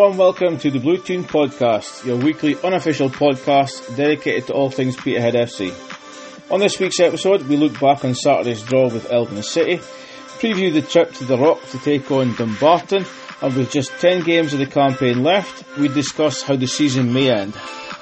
everyone, welcome to the Blue Tune Podcast, your weekly unofficial podcast dedicated to all things Peterhead FC. On this week's episode, we look back on Saturday's draw with Elgin City, preview the trip to the Rock to take on Dumbarton, and with just 10 games of the campaign left, we discuss how the season may end.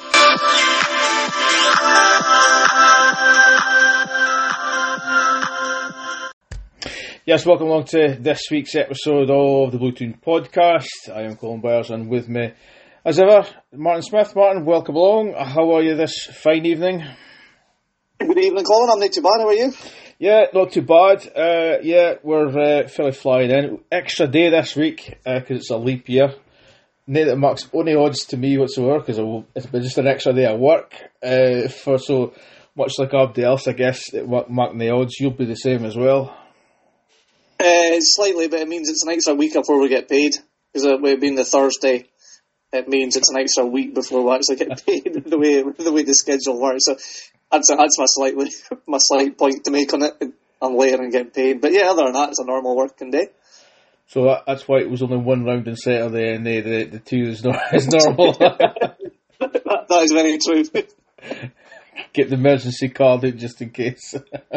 Yes, welcome along to this week's episode of the Blue Tune Podcast. I am Colin Byers, and with me, as ever, Martin Smith. Martin, welcome along. How are you this fine evening? Good evening, Colin. I'm not too bad. How are you? Yeah, not too bad. We're fairly flying in. Extra day this week because it's a leap year. Not that marks any odds to me whatsoever because it's been just an extra day of work. For so much like everybody else, I guess, marking the odds, you'll be the same as well. Slightly, but it means it's an extra week before we get paid. Because it being the Thursday, it means it's an extra week before we actually get paid. the way the schedule works. So that's my slight point to make on it. I'm later and getting paid, but yeah, other than that, it's a normal working day. So that's why it was only one round on Saturday, and the two is normal. That is very true. Get the emergency card out just in case.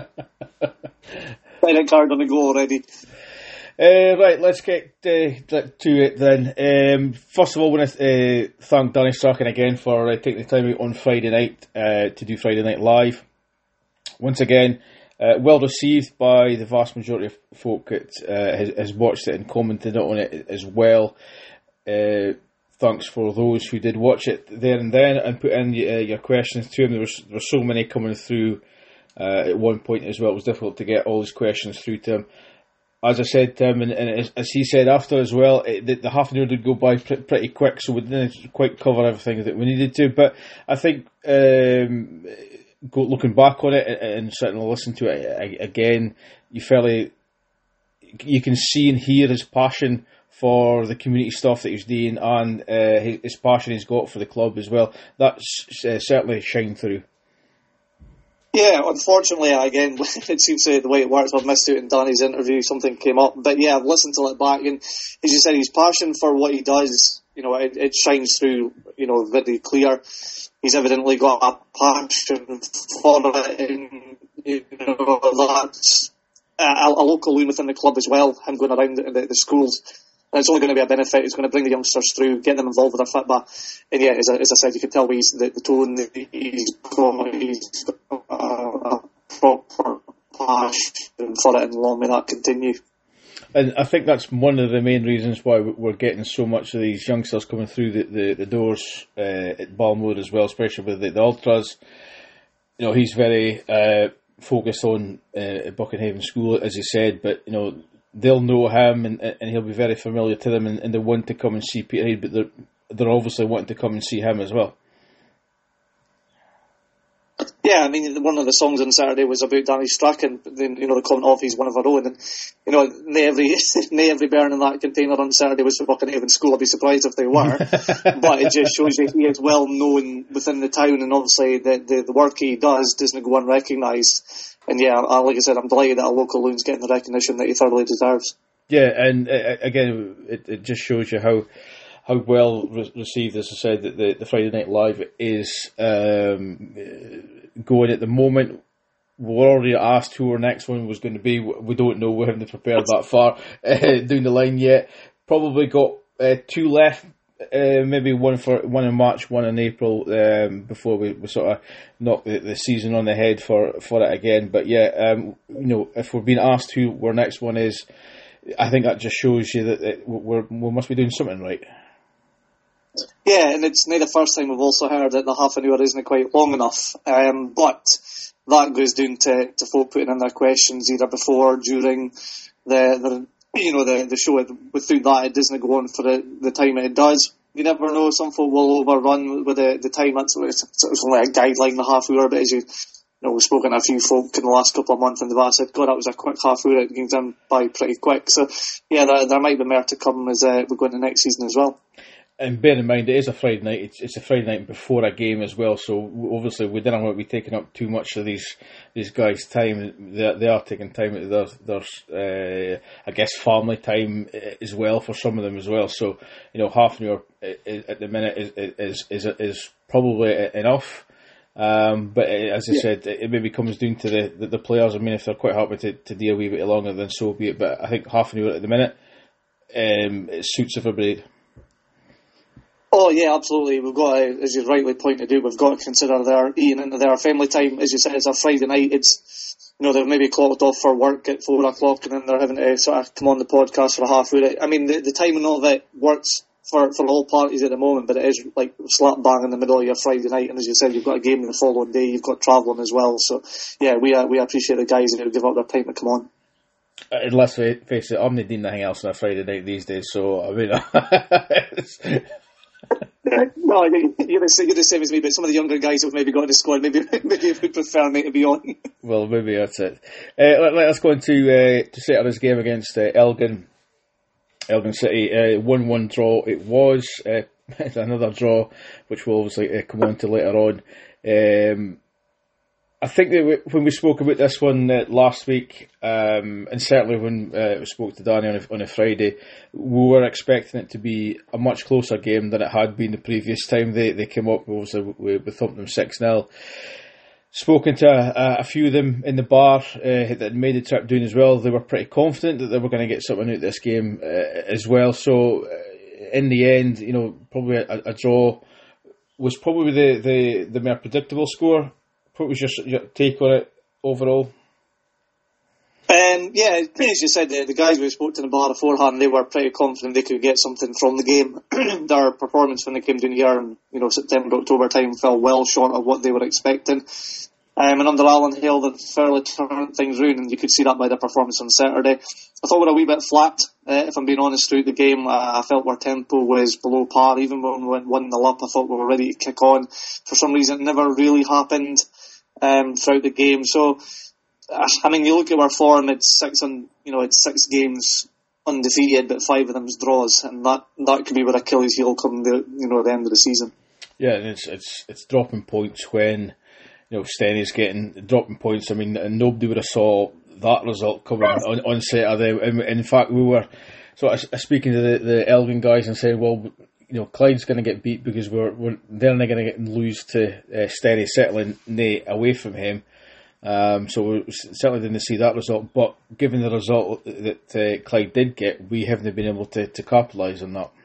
Credit card on the go already. Right, let's get to it then. First of all, I want to thank Danny Strachan again for taking the time out on Friday night to do Friday Night Live. Once again, well received by the vast majority of folk that has watched it and commented on it as well. Thanks for those who did watch it there and then and put in your questions to him. There were so many coming through at one point as well. It was difficult to get all his questions through to him. As I said to him, and as he said after as well, the half an hour did go by pretty quick, so we didn't quite cover everything that we needed to. But I think looking back on it and certainly listening to it again, you can see and hear his passion for the community stuff that he's doing and his passion he's got for the club as well. That's certainly shined through. Yeah, unfortunately, again, it seems to the way it works, I've missed out in Danny's interview, something came up. But yeah, I've listened to it back, and as you said, his passion for what he does, it shines through, very clear. He's evidently got a passion for it, and, that's a local loon within the club as well, him going around the schools. And it's only going to be a benefit. It's going to bring the youngsters through, get them involved with their football. And yeah, as I said, you can tell the tone that he's got a proper passion for it, and long may that continue. And I think that's one of the main reasons why we're getting so much of these youngsters coming through the doors at Balmoor as well, especially with the Ultras. He's very focused on Buckenhaven School, as he said, but they'll know him and he'll be very familiar to them, and they want to come and see Peterhead, but they're obviously wanting to come and see him as well. Yeah, I mean, one of the songs on Saturday was about Danny Strachan, then, the comment off, he's one of our own, and, not every burn in that container on Saturday was for Buckenhaven School. I'd be surprised if they were, but it just shows you he is well known within the town, and obviously the work he does doesn't go unrecognised. And yeah, like I said, I'm delighted that a local loon's getting the recognition that he thoroughly deserves. Yeah, and again, it just shows you how well received, as I said, that the Friday Night Live is going at the moment. We're already asked who our next one was going to be. We don't know. We haven't prepared that far down the line yet. Probably got two left. Maybe one in March, one in April, before we sort of knock the season on the head for it again. But yeah, if we're being asked who our next one is, I think that just shows you that we must be doing something right. Yeah, and it's not the first time we've also heard that the half an hour isn't quite long enough. But that goes down to folk putting in their questions either before, during the show. Without that, it doesn't go on for the time it does. You never know, some folk will overrun with the time. It's only a guideline, a half hour, but as we've spoken to a few folk in the last couple of months, and they've said, God, that was a quick half hour, it came done by pretty quick. So yeah, there might be more to come as we go into next season as well. And bear in mind, it is a Friday night. It's a Friday night before a game as well. So obviously, we didn't want to be taking up too much of these guys' time. They are taking time out of their I guess, family time as well for some of them as well. So half an hour at the minute is probably enough. But as I said, it maybe comes down to the players. I mean, if they're quite happy to deal a wee bit longer, then so be it. But I think half an hour at the minute it suits everybody. Oh yeah, absolutely. We've got to, as you rightly pointed out, we've got to consider their eating into their family time. As you said, it's a Friday night. It's they've maybe clocked off for work at 4 o'clock, and then they're having to sort of come on the podcast for a half hour. I mean, the timing of it works for all parties at the moment, but it is like slap bang in the middle of your Friday night. And as you said, you've got a game the following day. You've got travelling as well. So yeah, we appreciate the guys who give up their time to come on. And let's face it, I'm not doing nothing else on a Friday night these days. So I mean. No, you're the same as me, but some of the younger guys who've maybe got in the squad, maybe would prefer me to be on. Well, maybe that's it. Let us go on to Saturday's game against Elgin City. 1-1 draw it was. Another draw, which we'll obviously come on to later on. I think that when we spoke about this one last week, and certainly when we spoke to Danny on a Friday, we were expecting it to be a much closer game than it had been the previous time they came up. Obviously, we thumped them 6-0. Spoken to a few of them in the bar that made the trip down as well. They were pretty confident that they were going to get something out of this game as well. So, in the end, probably a draw was probably the more predictable score. What was your take on it overall? Yeah, as you said, the guys we spoke to in the bar beforehand, they were pretty confident they could get something from the game. Their performance when they came down here in September, October time fell well short of what they were expecting. And under Alan Hale, they fairly turned things round, and you could see that by their performance on Saturday. I thought we were a wee bit flat, if I'm being honest, throughout the game. I felt our tempo was below par. Even when we went 1-0 up, I thought we were ready to kick on. For some reason, it never really happened throughout the game. So, I mean, you look at our form, it's 6 games undefeated, but 5 of them's draws, and that could be where Achilles' heel come the end of the season. Yeah, and it's dropping points when Stenny's getting dropping points. I mean, and nobody would have saw that result coming on Saturday. In fact, we were sort of speaking to the Elgin guys and saying, well, Clyde's going to get beat because they're not going to lose to Stenny settling Nate away from him. So we certainly didn't see that result. But given the result that Clyde did get, we haven't been able to capitalise on that.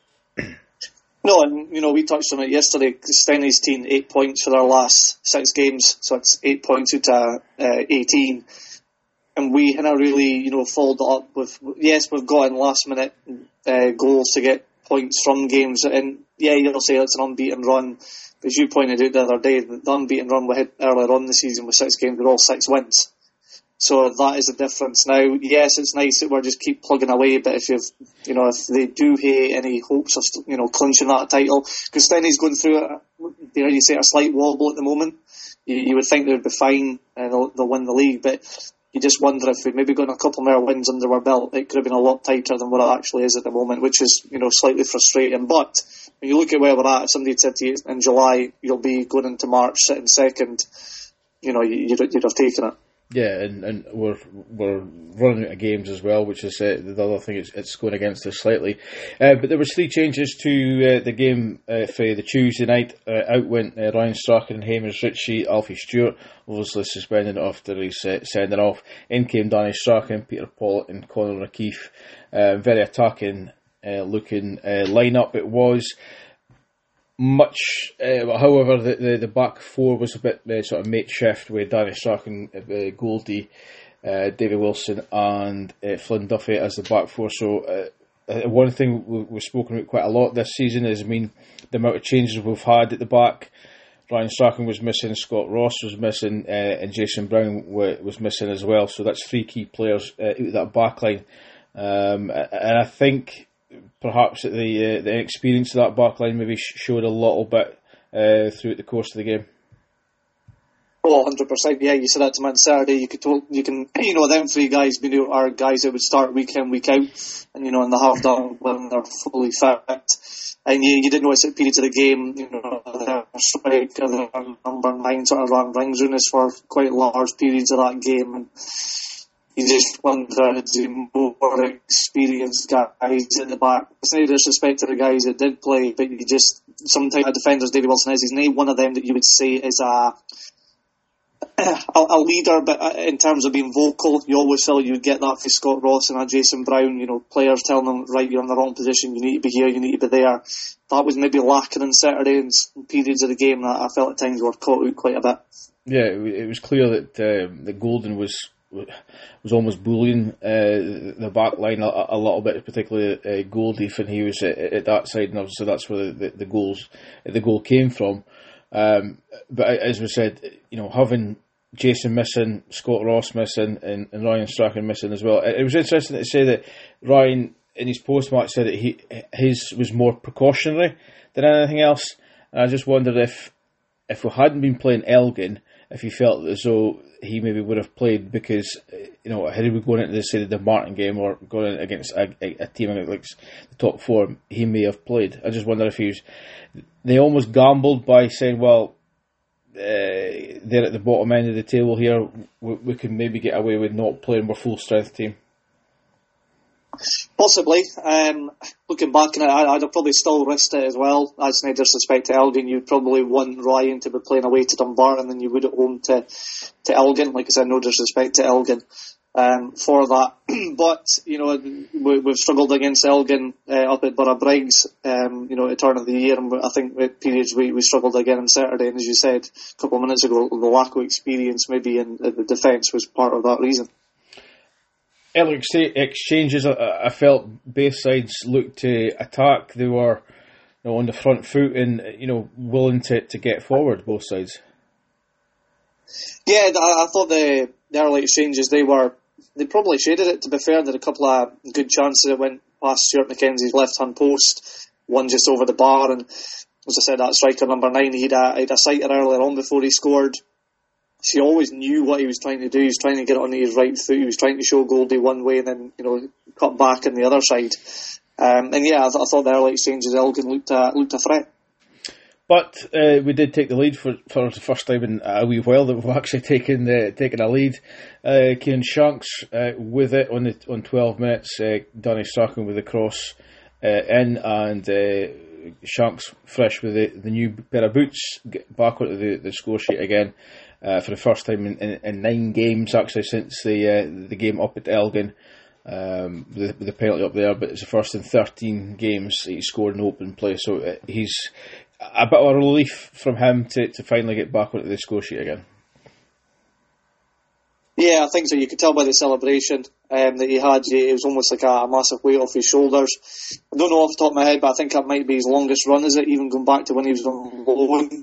No, and we touched on it yesterday. Stenny's team 8 points for their last 6 games, so it's 8 points out of 18. And we haven't really, followed up with. Yes, we've gotten last minute goals to get points from games, and yeah, you'll say it's an unbeaten run. But as you pointed out the other day, the unbeaten run we had earlier on the season with 6 games were all 6 wins. So that is the difference now. Yes, it's nice that we're just keep plugging away, but if if they do have any hopes of clinching that title, because Stenny's going through a slight wobble at the moment. You would think they would be fine and they'll win the league, but you just wonder if we'd maybe got a couple more wins under our belt, it could have been a lot tighter than what it actually is at the moment, which is slightly frustrating. But when you look at where we're at, if somebody said to you in July you'll be going into March sitting second, you'd have taken it. Yeah, and we're running out of games as well, which is the other thing. It's going against us slightly. But there was 3 changes to the game for the Tuesday night. Out went Ryan Strachan and Hamish Ritchie. Alfie Stewart obviously suspended after his sending off. In came Danny Strachan, Peter Pollitt and Conor O'Keefe. Very attacking looking lineup it was. However, the back 4 was a bit sort of makeshift with Danny Strachan, Goldie, David Wilson and Flynn Duffy as the back 4. So one thing we've spoken about quite a lot this season is, the amount of changes we've had at the back. Ryan Strachan was missing, Scott Ross was missing, and Jason Brown was missing as well. So that's 3 key players out of that back line. And I think perhaps the inexperience of that back line maybe showed a little bit throughout the course of the game. Oh, 100%. Yeah, you said that to me on Saturday. You can, them three guys are guys that would start week in, week out, and and they have done when they're fully fit. And you did notice at periods of the game, their striker, their number 9 sort of ran rings round us for quite large periods of that game, and you just wonder the more experienced guys at the back. It's no disrespect to the guys that did play, but you just sometimes a defender's Davy Wilson is. He's not one of them that you would say is a leader, but in terms of being vocal, you always felt you would get that from Scott Ross and Jason Brown, players telling them, right, you're in the wrong position, you need to be here, you need to be there. That was maybe lacking on Saturday in periods of the game that I felt at times were caught out quite a bit. Yeah, it was clear that Golden was almost bullying the back line a little bit, particularly Goldie when he was at that side, and obviously that's where the goal came from. But as we said, having Jason missing, Scott Ross missing, and Ryan Strachan missing as well. It was interesting to say that Ryan, in his post-match, said that his was more precautionary than anything else. And I just wondered if we hadn't been playing Elgin, if he felt as though he maybe would have played because, had we gone into the Martin game or going in against a team like the top four, he may have played. I just wonder if they almost gambled by saying, well, they're at the bottom end of the table here, we can maybe get away with not playing our full strength team. Possibly. Looking back on it, I'd have probably still risked it as well. That's no disrespect to Elgin. You'd probably want Ryan to be playing away to Dumbarton than you would at home to Elgin. Like I said, no disrespect to Elgin for that. But, we've struggled against Elgin up at Borough Briggs, at the turn of the year. And I think at periods we struggled again on Saturday. And as you said a couple of minutes ago, the lack of experience maybe in the defence was part of that reason. Early exchanges, I felt both sides looked to attack. They were on the front foot and willing to get forward, both sides. Yeah, I thought the early exchanges, they probably shaded it, to be fair. There were a couple of good chances that went past Stuart McKenzie's left-hand post, one just over the bar, and as I said, that striker number 9, he had a sighter earlier on before he scored. He always knew what he was trying to do. He was trying to get on his right foot. He was trying to show Goldie one way and then, cut back on the other side. I thought the early exchanges, Elgin looked a threat. But we did take the lead for the first time in a wee while that we've actually taken a lead. Kieran Shanks with it on 12 minutes. Danny Strachan with the cross in, and Shanks fresh with the new pair of boots, get back onto the score sheet again. For the first time in 9 games, actually, since the game up at Elgin, with the penalty up there, but it's the first in 13 games he scored in open play, so he's a bit of a relief from him to finally get back onto the score sheet again. Yeah, I think so. You could tell by the celebration that he had. It was almost like a massive weight off his shoulders. I don't know off the top of my head, but I think that might be his longest run, is it? Even going back to when he was on loan.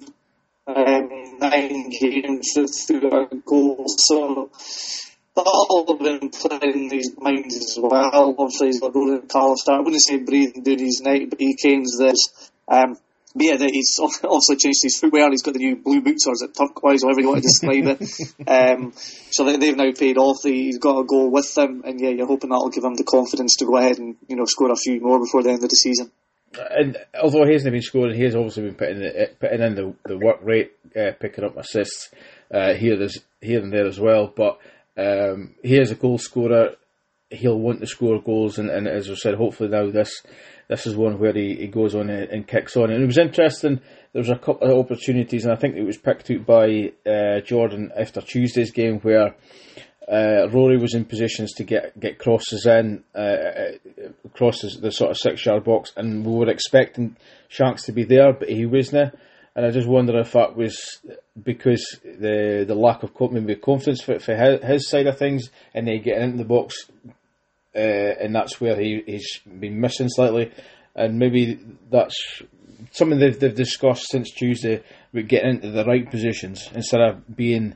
9 games without a goal, so that'll have been playing in his mind as well. Obviously, he's got Ronan Callister. I wouldn't say breathing down his neck, but he Kane's this. He's obviously changed his footwear. He's got the new blue boots, or is it turquoise, however you want to describe it. So they've now paid off. He's got a goal with them, and yeah, you're hoping that'll give him the confidence to go ahead and score a few more before the end of the season. And although he hasn't been scoring, he has obviously been putting in the work rate, picking up assists here and there as well. But he is a goal scorer. He'll want to score goals, and as I said, hopefully now this is one where he goes on and kicks on. And it was interesting. There was a couple of opportunities, and I think it was picked out by Jordan after Tuesday's game where Rory was in positions to get crosses in, crosses the sort of 6-yard box, and we were expecting Shanks to be there, but he wasn't. And I just wonder if that was because the lack of maybe confidence for his side of things, and then getting into the box, and that's where he's been missing slightly. And maybe that's something they've discussed since Tuesday, about getting into the right positions instead of being.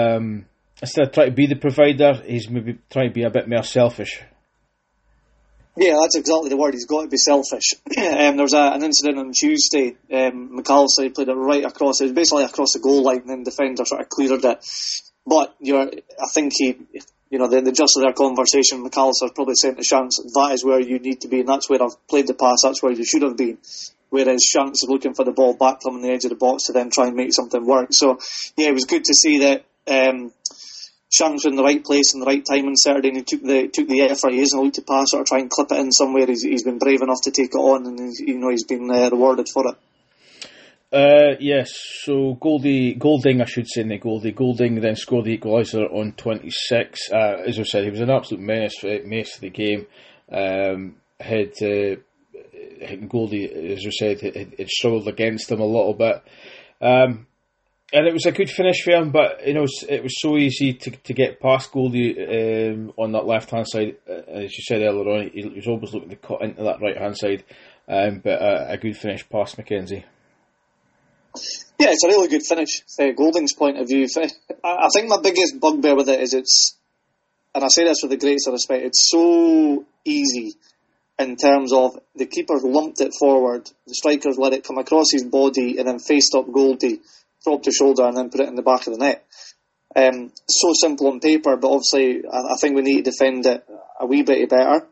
Instead of trying to be the provider, he's maybe trying to be a bit more selfish. Yeah, that's exactly the word. He's got to be selfish. There was an incident on Tuesday. McAllister played it right across. It was basically across the goal line, and then the defender sort of cleared it. But I think the gist of their conversation, McAllister probably saying to Shanks, that is where you need to be, and that's where I've played the pass. That's where you should have been. Whereas Shanks is looking for the ball back from the edge of the box to then try and make something work. So yeah, it was good to see that. Shanks was in the right place in the right time on Saturday, and he took the effort. He isn't allowed to pass or try and clip it in somewhere. He's been brave enough to take it on, and he's been rewarded for it. Yes, so Golding, I should say, Golding then scored the equaliser on 26. As I said, he was an absolute menace to the game. Goldie, as I said, had struggled against him a little bit. And it was a good finish for him, but it was so easy to get past Goldie on that left hand side. As you said earlier on, he was always looking to cut into that right hand side, but a good finish past McKenzie. Yeah, it's a really good finish. Golding's point of view, I think my biggest bugbear with it is and I say this with the greatest of respect, it's so easy in terms of the keeper lumped it forward, the strikers let it come across his body, and then faced up Goldie, dropped his shoulder and then put it in the back of the net. So simple on paper, but obviously I think we need to defend it a wee bit better.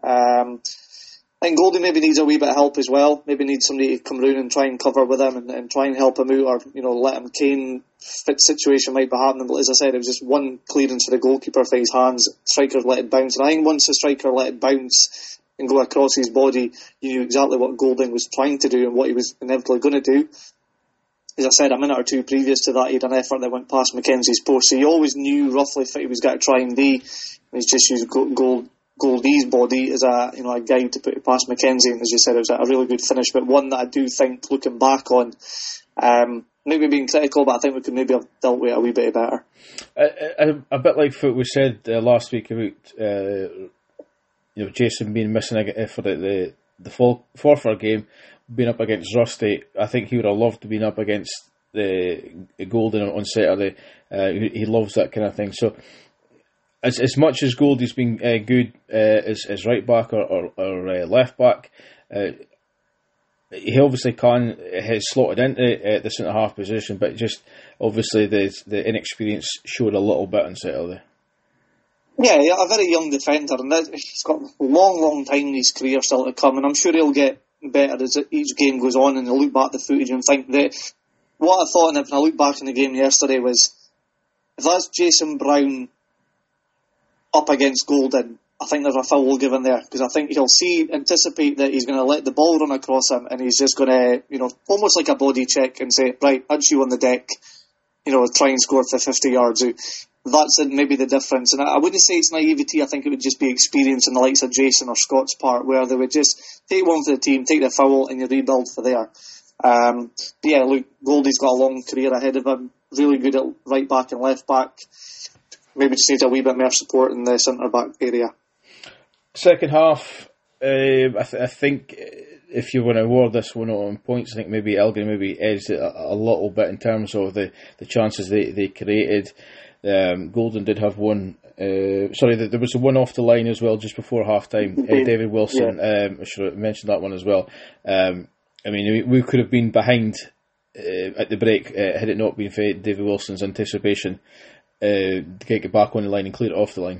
I think Goldie maybe needs a wee bit of help as well. Maybe needs somebody to come round and try and cover with him and try and help him out, or let him. Kane fit situation might be happening, but as I said, it was just one clearance for the goalkeeper for his hands. Strikers let it bounce, and I think once the striker let it bounce and go across his body, you knew exactly what Golding was trying to do and what he was inevitably going to do. As I said, a minute or two previous to that, he had an effort that went past Mackenzie's post, so you always knew roughly what he was going to try and do. He's just used Goldie's body as a guide to put it past Mackenzie, and as you said, it was a really good finish, but one that I do think, looking back on, maybe being critical, but I think we could maybe have dealt with it a wee bit better. A bit like what we said last week about Jason being missing for the Forfar game, being up against Rusty. I think he would have loved to be up against the Golden on Saturday. He loves that kind of thing. So as much as Goldie's been good as right back or left back, he obviously has slotted into the centre half position, but just obviously the inexperience showed a little bit on Saturday. Yeah, a very young defender, and he's got a long time in his career still to come, and I'm sure he'll get better as each game goes on, and he'll look back at the footage and think that what I thought, and when I looked back in the game yesterday, was if that's Jason Brown up against Golden, I think there's a foul given there, because I think he'll anticipate that he's going to let the ball run across him, and he's just going to, almost like a body check and say, right, that's you on the deck, try and score for 50 yards out. That's maybe the difference, and I wouldn't say it's naivety. I think it would just be experience on the likes of Jason or Scott's part, where they would just take one for the team, take the foul, and you rebuild for there. Yeah, look, Goldie's got a long career ahead of him, really good at right back and left back. Maybe just needs a wee bit more support in the centre back area. Second half, I think if you want to award this one on points, I think maybe Elgin maybe edged it a little bit in terms of the chances they created. Golden did have one. There was a one off the line as well just before half time. David Wilson, I should have mentioned that one as well. We could have been behind at the break had it not been for David Wilson's anticipation to get it back on the line and clear it off the line.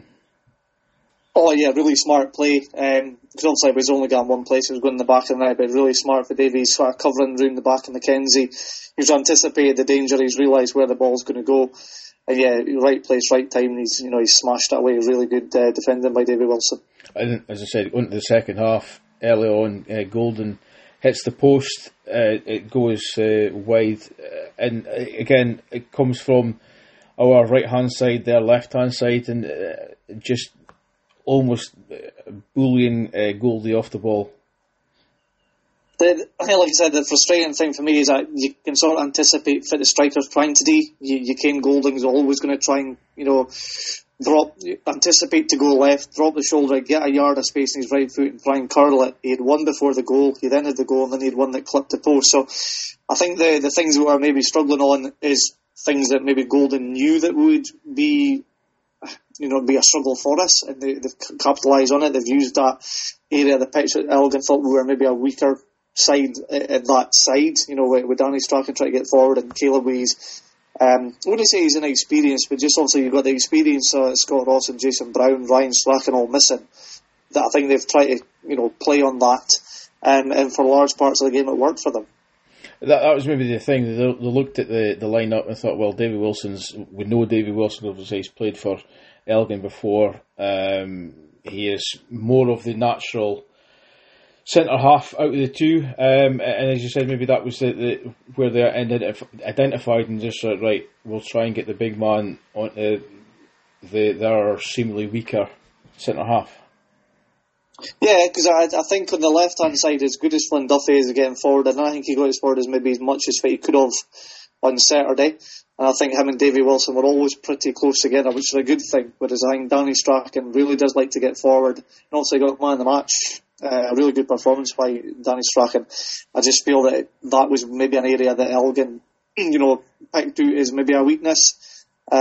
Oh yeah, really smart play. Because obviously it was only going one place, it was going in the back of the net, but really smart for Davey. He's sort of covering room the back of Mackenzie. He's anticipated the danger, he's realised where the ball's going to go. And yeah, right place, right time. He's smashed that away. Really good defending by David Wilson. And as I said, on to the second half. Early on, Golden hits the post. It goes wide, and again, it comes from our right hand side, their left hand side, and just almost bullying Goldie off the ball. I think, like I said, the frustrating thing for me is that you can sort of anticipate what the striker's trying to do. Kane Golding's always going to try and, anticipate to go left, drop the shoulder, get a yard of space in his right foot and try and curl it. He had one before the goal, he then had the goal, and then he had one that clipped the post. So I think the things that we're maybe struggling on is things that maybe Golden knew that would be be a struggle for us, and they've capitalised on it. They've used that area of the pitch that Elgin thought we were maybe a weaker side at that side, with Danny Strachan trying to get forward and Caleb Wees. I wouldn't say he's inexperienced, but just also you've got the experience of Scott Ross and Jason Brown, Ryan Strachan all missing. That I think they've tried to play on that, and for large parts of the game it worked for them. That was maybe the thing. They looked at the lineup and thought, well, we know Davy Wilson, obviously he's played for Elgin before. He is more of the natural centre half out of the two, and as you said, maybe that was where they identified and just said, right, we'll try and get the big man on their seemingly weaker centre half. Yeah, because I think on the left hand side, as good as Flynn Duffy is getting forward, I don't think he got as forward as maybe as much as he could have on Saturday. And I think him and Davy Wilson were always pretty close together, which is a good thing. Whereas I think Danny Strachan really does like to get forward. And also he got man of the match. A really good performance by Danny Strachan. I just feel that was maybe an area that Elgin, picked out as maybe a weakness.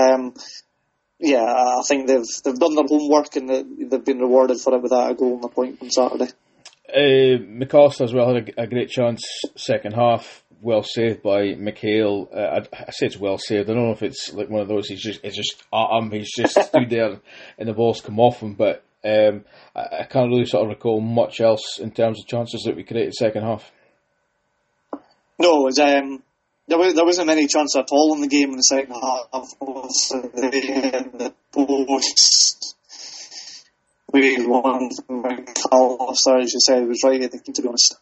I think they've done their homework and they've been rewarded for it with a goal and a point on Saturday. McAllister as well had a great chance second half. Well saved by McHale. I say it's well saved. I don't know if it's like one of those. He's just at him. He's just stood there and the ball's come off him. But I can't really sort of recall much else in terms of chances that we created second half. No, there wasn't many chances at all in the game in the second half. They had the post. We won from McAllister, as you said, was right, I think, to be honest.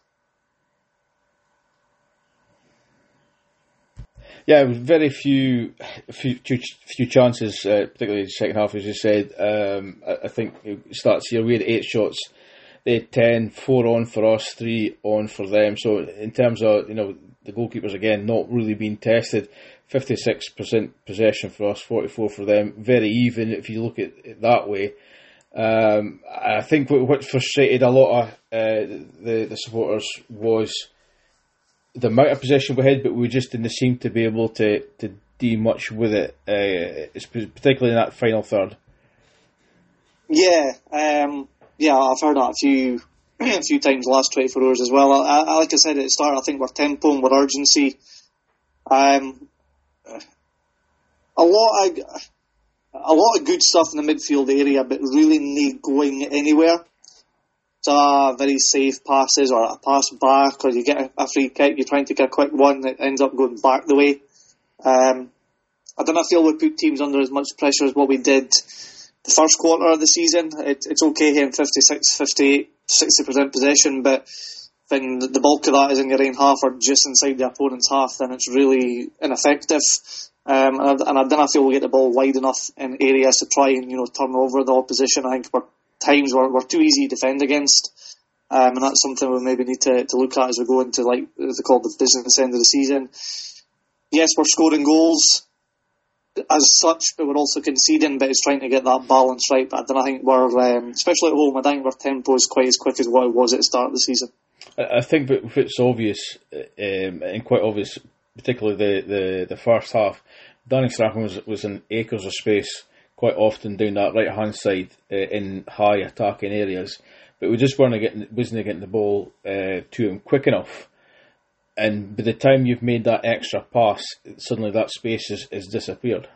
Yeah, very few chances, particularly in the second half, as you said. I think it starts here. We had 8 shots. They had 10, 4 on for us, 3 on for them. So in terms of, the goalkeepers, again, not really being tested. 56% possession for us, 44 for them. Very even if you look at it that way. I think what frustrated a lot of the supporters was the amount of possession we had, but we just didn't seem to be able to do much with it, particularly in that final third. Yeah, I've heard that a few times the last 24 hours as well. I like I said at the start, I think we're tempo and we're urgency. A lot of good stuff in the midfield area, but really not going anywhere. Very safe passes or a pass back, or you get a free kick, you're trying to get a quick one that ends up going back the way. I don't feel we put teams under as much pressure as what we did the first quarter of the season. It's okay having 56, 58, 60% possession, but when the bulk of that is in your own half or just inside the opponent's half, then it's really ineffective. And I don't feel we get the ball wide enough in areas to try and turn over the opposition. I think we're too easy to defend against, and that's something we maybe need to look at as we go into, like as they call the business end of the season. Yes, we're scoring goals as such, but we're also conceding, but it's trying to get that balance right. But I don't think we're, especially at home, I don't think our tempo is quite as quick as what it was at the start of the season. I think that it's obvious, and quite obvious, particularly the first half, Danny Strachan was in acres of space quite often down that right hand side in high attacking areas, but we just wasn't getting the ball to him quick enough. And by the time you've made that extra pass, suddenly that space has disappeared.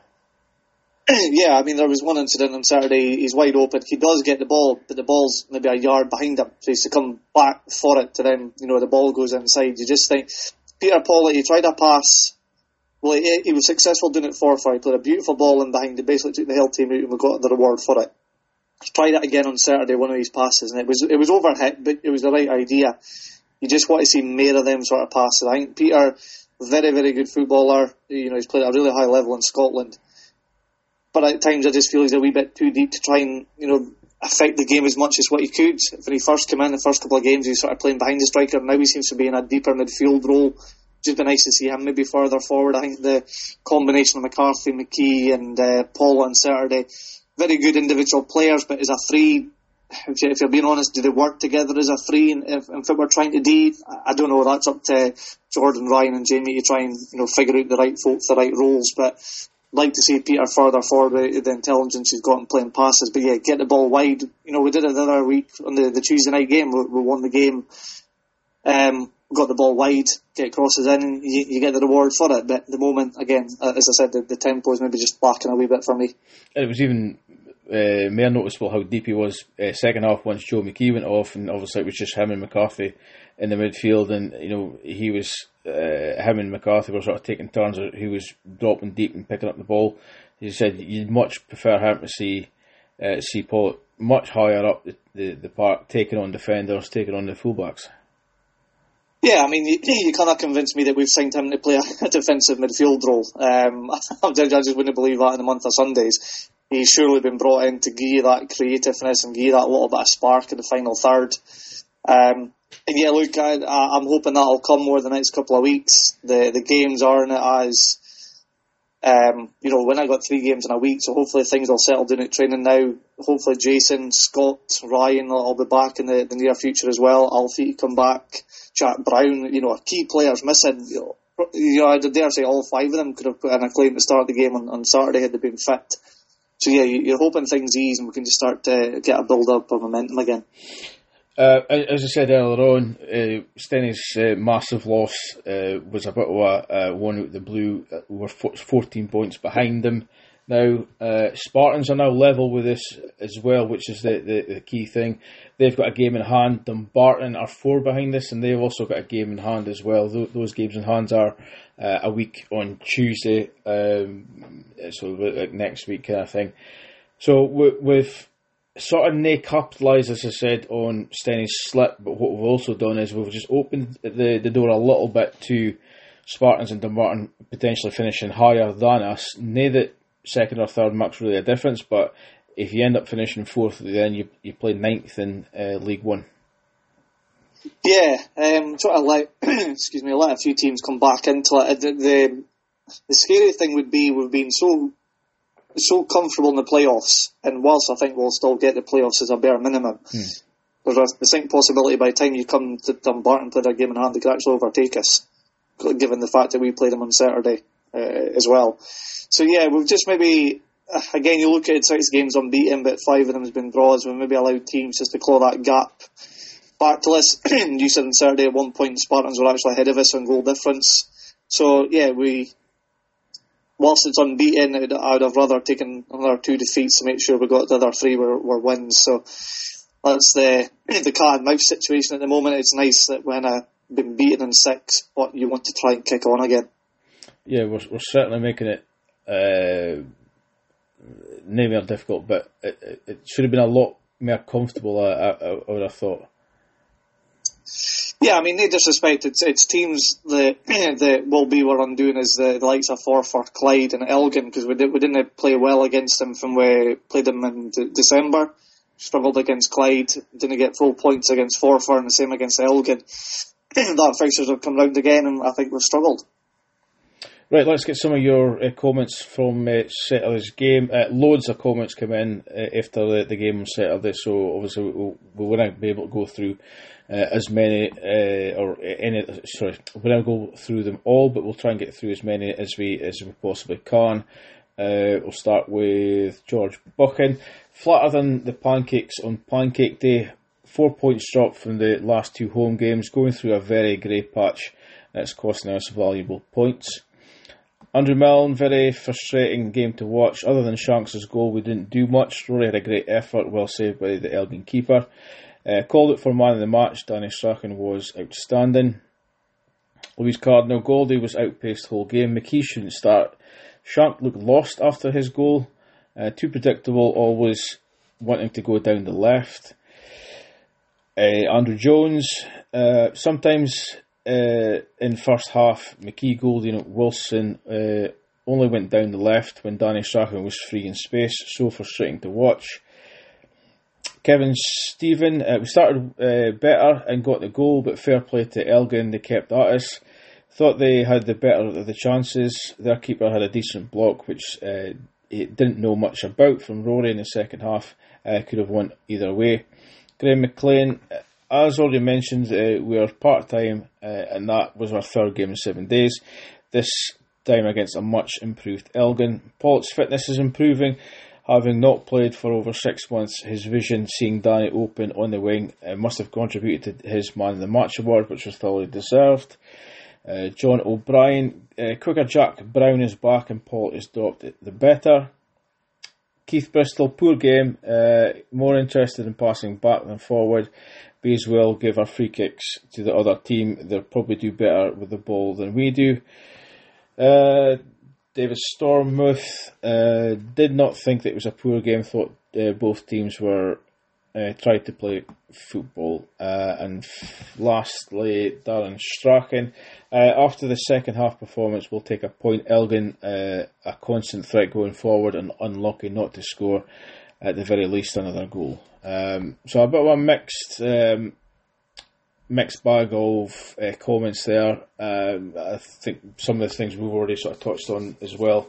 Yeah, I mean, there was one incident on Saturday, he's wide open, he does get the ball, but the ball's maybe a yard behind him, so he's to come back for it to then, the ball goes inside. You just think, Peter Pawlett, he tried a pass, well, he was successful doing it 4-4, he played a beautiful ball in behind, he basically took the Hill team out and we got the reward for it. He tried it again on Saturday, one of these passes, and it was overhit, but it was the right idea. You just want to see more of them sort of passes. I think Peter, very, very good footballer, he's played at a really high level in Scotland. But at times I just feel he's a wee bit too deep to try and, affect the game as much as what he could. When he first came in, the first couple of games, he was sort of playing behind the striker. Now he seems to be in a deeper midfield role. Just be nice to see him maybe further forward. I think the combination of McCarthy, McKee and Paul on Saturday, very good individual players, but as a three, if you're being honest, do they work together as a three and what we're trying to do? I don't know, that's up to Jordan, Ryan and Jamie to try and figure out the right folk, the right roles, but like to see Peter further forward with the intelligence he's got in playing passes, but yeah, get the ball wide. We did it the other week on the Tuesday night game. We won the game. Got the ball wide, get crosses in, and you get the reward for it. But at the moment, again, as I said, the tempo is maybe just lacking a wee bit for me. And it was even more noticeable how deep he was second half once Joe McKee went off, and obviously it was just him and McCarthy in the midfield, and he was him and McCarthy were sort of taking turns. He was dropping deep and picking up the ball. He said you'd much prefer him to see Paul much higher up the park, taking on defenders, taking on the fullbacks. Yeah, I mean, you cannot convince me that we've signed him to play a defensive midfield role. I just wouldn't believe that in the month of Sundays. He's surely been brought in to give you that creativeness and give you that little bit of spark in the final third. And yeah, look, I'm hoping that'll come more the next couple of weeks. The games aren't as, when I got 3 games in a week, so hopefully things will settle down at training now. Hopefully Jason, Scott, Ryan will be back in the near future as well. Alfie come back. Jack Brown, key players missing. I dare say all 5 of them could have put in a claim to start the game on Saturday had they been fit. So yeah, you're hoping things ease and we can just start to get a build-up of momentum again. As I said earlier on, Stenny's massive loss was a bit of a one out of the blue. We're 14 points behind them now. Spartans are now level with us as well, which is the key thing. They've got a game in hand. Dumbarton are 4 behind us, and they've also got a game in hand as well. Those games in hand are a week on Tuesday, so like next week kind of thing. So with sort of nae capitalise, as I said, on Stenny's slip, but what we've also done is we've just opened the door a little bit to Spartans and Dumbarton potentially finishing higher than us. Nae that second or third makes really a difference, but if you end up finishing 4th, then you play 9th in League One. Yeah, sort of let a few teams come back into it. The scary thing would be we've been so comfortable in the playoffs, and whilst I think we'll still get the playoffs as a bare minimum, there's a distinct possibility by the time you come to Dumbarton and play their game in hand, they could actually overtake us, given the fact that we played them on Saturday as well. So yeah, we've just maybe, again, you look at 6 games unbeaten, but 5 of them has been draws. We've maybe allowed teams just to claw that gap back to us. You said on Saturday at one point Spartans were actually ahead of us on goal difference. So yeah, whilst it's unbeaten, I would have rather taken another 2 defeats to make sure we got the other 3 were wins. So that's the cat and mouse situation at the moment. It's nice that when I've been beaten in 6, what you want to try and kick on again. Yeah, we're certainly making it not more difficult, but it should have been a lot more comfortable, I would have thought. Yeah, I mean, no disrespect, it's teams that will be we're undoing is the likes of Forfar, Clyde and Elgin, because we didn't play well against them from we played them in December. Struggled against Clyde, didn't get full points against Forfar, and the same against Elgin. That fixtures have come round again, and I think we've struggled. Right, let's get some of your comments from Saturday's game. Loads of comments come in after the game on Saturday, so obviously we won't be able to go through as many, we won't go through them all, but we'll try and get through as many as we possibly can. We'll start with George Buchan. Flatter than the Pancakes on Pancake Day. 4 points dropped from the last 2 home games, going through a very grey patch. It's costing us valuable points. Andrew Milne, very frustrating game to watch. Other than Shanks' goal, we didn't do much. Rory had a great effort, well saved by the Elgin keeper. Called it for man of the match. Danny Strachan was outstanding. Louise Cardinal, Goldie was outpaced the whole game. McKee shouldn't start. Shank looked lost after his goal. Too predictable, always wanting to go down the left. Andrew Jones, sometimes in first half, McKee, Goldie and Wilson only went down the left when Danny Strachan was free in space. So frustrating to watch. Kevin Stephen, we started better and got the goal, but fair play to Elgin, they kept at us. Thought they had the better of the chances. Their keeper had a decent block, which he didn't know much about from Rory in the second half. Could have won either way. Graham McLean, as already mentioned, we are part-time and that was our 3rd game in 7 days. This dime against a much improved Elgin. Pollock's fitness is improving. Having not played for over 6 months, his vision seeing Danny open on the wing must have contributed to his Man of the Match award, which was thoroughly deserved. John O'Brien, quicker Jack Brown is back and Pollock is dropped the better. Keith Bristol, poor game, more interested in passing back than forward. Bays will give our free kicks to the other team. They'll probably do better with the ball than we do. David Stormouth did not think that it was a poor game. Thought both teams were tried to play football. And lastly, Darren Strachan. After the second half performance, we'll take a point. Elgin, a constant threat going forward and unlucky not to score, at the very least another goal. So a bit of a mixed bag of comments there. I think some of the things we've already sort of touched on as well.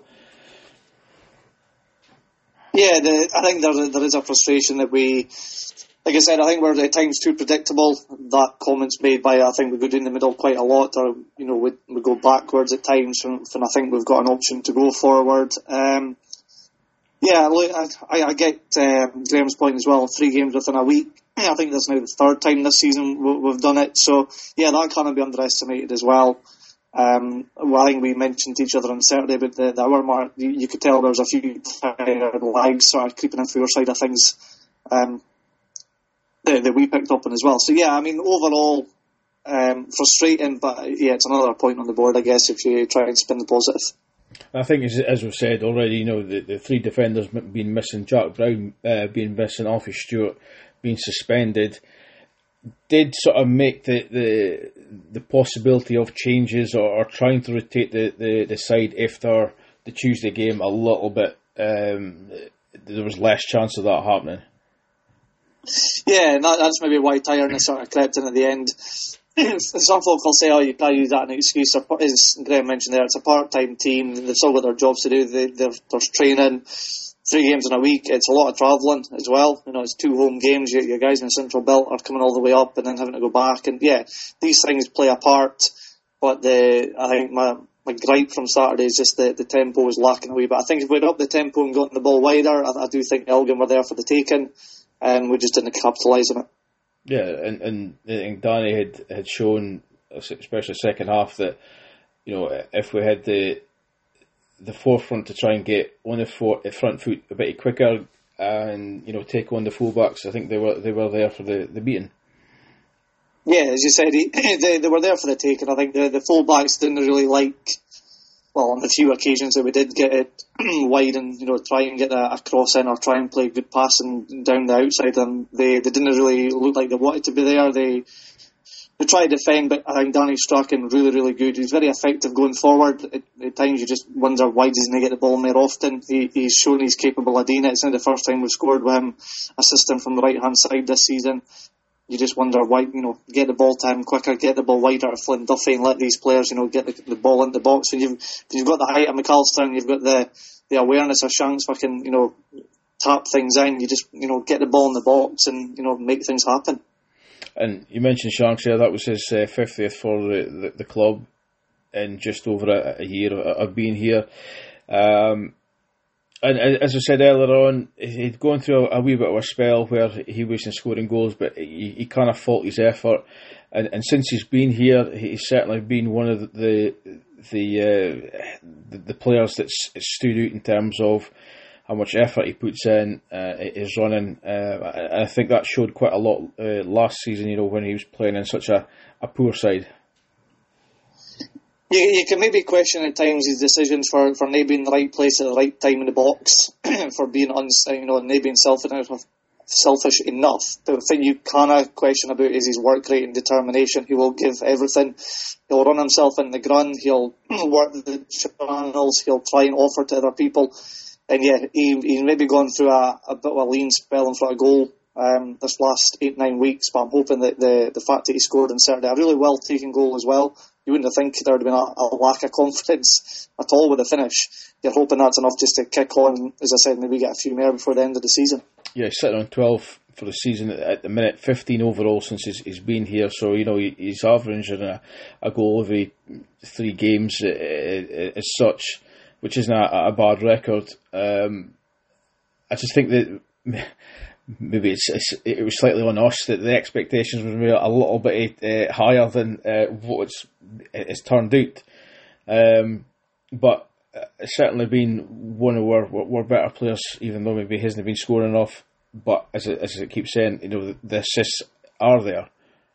Yeah, I think there is a frustration that like I said, I think we're at times too predictable. That comment's made by, I think we go down the middle quite a lot, or we go backwards at times when I think we've got an option to go forward. Yeah, look, I get Graham's point as well. 3 games within a week. I think that's now the 3rd time this season we've done it. So, yeah, that can't be underestimated as well. Well, I think we mentioned to each other on Saturday about the hour mark. You could tell there was a few tired legs sort of creeping in for your side of things that we picked up on as well. So, yeah, I mean, overall, frustrating, but yeah, it's another point on the board, I guess, if you try and spin the positive. I think, as we've said already, the 3 defenders being missing, Jack Brown being missing, Alfie Stewart being suspended, did sort of make the possibility of changes or trying to rotate the side after the Tuesday game a little bit. There was less chance of that happening. Yeah, and that's maybe why tiredness sort of crept in at the end. Some folk will say, you can't use that as an excuse. As Graham mentioned there, it's a part-time team. They've still got their jobs to do. There's training, 3 games in a week. It's a lot of travelling as well. It's 2 home games. Your guys in Central Belt are coming all the way up and then having to go back. And yeah, these things play a part. But I think my gripe from Saturday is just the tempo is lacking a wee bit. I think if we'd up the tempo and gotten the ball wider, I do think Elgin were there for the taking. And we just didn't capitalise on it. Yeah, and I think Danny had shown, especially second half, that if we had the forefront to try and get on the front foot a bit quicker and take on the fullbacks, I think they were there for the beating. Yeah, as you said, they were there for the taking. I think the fullbacks didn't really like. Well, on the few occasions that we did get it wide and try and get a cross in or try and play good passing down the outside, and they didn't really look like they wanted to be there. They tried to defend, but I think Danny Strachan really, really good. He's very effective going forward. At times you just wonder why doesn't he get the ball more often. He's shown he's capable of doing it. It's not the first time we've scored with him assisting from the right hand side this season. You just wonder why, get the ball to him quicker, get the ball wider to Flynn Duffy and let these players, get the ball into the box. When you've got the height of McAllister and you've got the awareness of Shanks fucking, tap things in, you just, get the ball in the box and, make things happen. And you mentioned Shanks there, that was his 50th for the club in just over a year of being here. And as I said earlier on, he'd gone through a wee bit of a spell where he wasn't scoring goals, but he kind of fought his effort. And since he's been here, he's certainly been one of the players that's stood out in terms of how much effort he puts in, his running. I think that showed quite a lot last season, when he was playing in such a poor side. You can maybe question at times his decisions for not being in the right place at the right time in the box, for being not being selfish enough. The thing you cannot question about is his work rate and determination. He will give everything. He'll run himself in the gun. He'll work the channels. He'll try and offer to other people. And yeah, he's maybe gone through a bit of a lean spell in front of goal this last 8-9 weeks. But I'm hoping that the fact that he scored on Saturday, a really well taken goal as well. You wouldn't think there would have been a lack of confidence at all with the finish. You're hoping that's enough just to kick on, as I said, maybe get a few more before the end of the season. Yeah, he's sitting on 12 for the season at the minute, 15 overall since he's been here. So, he's averaging a goal every 3 games as such, which isn't a bad record. I just think that maybe it was slightly on us that the expectations were maybe a little bit higher than what it's turned out. But it's certainly been one of our better players, even though maybe he hasn't been scoring enough. But as I keep saying, the assists are there.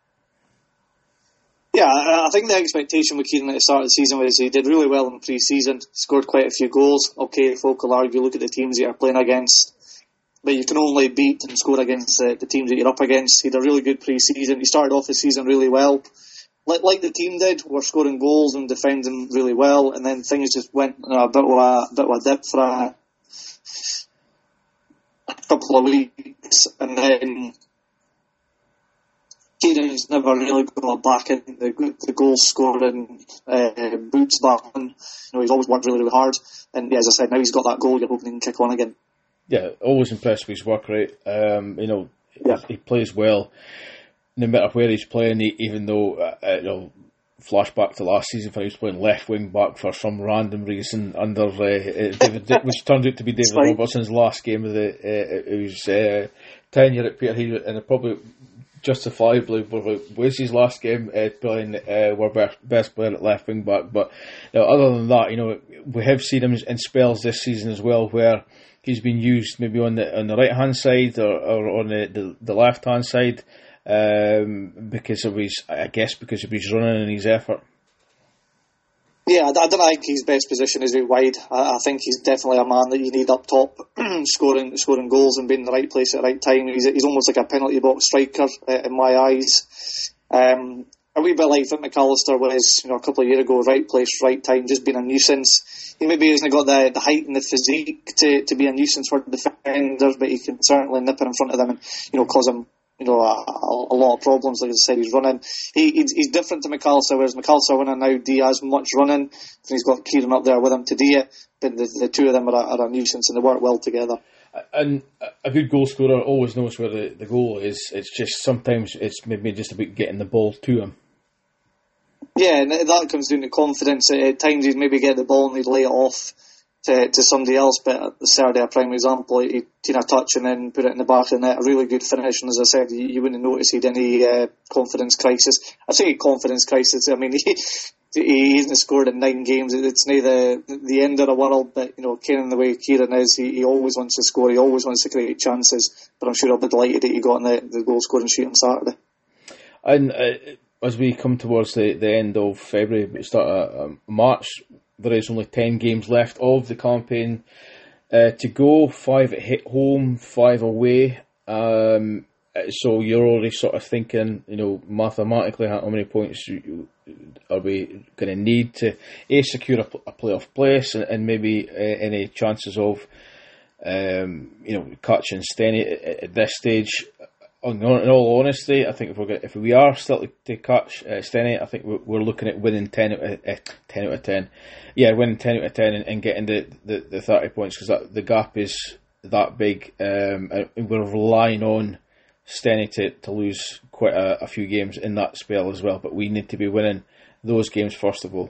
Yeah, I think the expectation with Kieran at the start of the season was he did really well in pre-season, scored quite a few goals. Okay, folk will argue, look at the teams that you're playing against, but you can only beat and score against the teams that you're up against. He had a really good pre-season. He started off the season really well, like the team did. We're scoring goals and defending really well, and then things just went a bit of a dip for a couple of weeks, and then Kieran's never really got back in the goal scoring boots back on. He's always worked really, really hard, and as I said, now he's got that goal. You're hoping he can kick on again. Yeah, always impressed with his work rate. He plays well no matter where he's playing. Even though flashback to last season, when he was playing left wing back for some random reason under David, which turned out to be David Robertson's last game of his tenure at Peterhead, and probably justifiably was his last game playing our best player at left wing back. But other than that, we have seen him in spells this season as well where he's been used maybe on the right hand side or on the left hand side because of his running and his effort. Yeah, I don't think his best position is out wide. I think he's definitely a man that you need up top, scoring goals and being in the right place at the right time. He's almost like a penalty box striker in my eyes. A wee bit like Finn McAllister was, a couple of years ago, right place, right time, just being a nuisance. He maybe hasn't got the height and the physique to be a nuisance for defenders, but he can certainly nip in front of them and cause them a lot of problems. Like I said, he's running. He's different to McAllister, whereas McAllister winning now, Diaz much running, and he's got Kieran up there with him to do it. But the two of them are a nuisance, and they work well together. And a good goal scorer always knows where the goal is. It's just sometimes it's maybe just about getting the ball to him. Yeah, and that comes down to confidence. At times he'd maybe get the ball and he'd lay it off to somebody else, but at the Saturday, a prime example, he'd take a touch and then put it in the back of the net. A really good finish, and as I said, you wouldn't notice he'd any confidence crisis. I say confidence crisis, I mean, he hasn't scored in 9 games. It's not the end of the world, but, Kieran, the way Kieran is, he always wants to score, he always wants to create chances, but I'm sure he'll be delighted that he got in the goal scoring sheet on Saturday. And as we come towards the end of February, start of March, there is only 10 games left of the campaign to go. 5 at home, 5 away. So you're already sort of thinking, mathematically, how many points are we going to need to secure a playoff place, and maybe any chances of catching Steny at this stage. In all honesty, I think if we are still to catch Steny, I think we're looking at winning 10 out of 10. Yeah, winning 10 out of 10 and getting the 30 points, because the gap is that big, and we're relying on Steny to lose quite a few games in that spell as well. But we need to be winning those games first of all.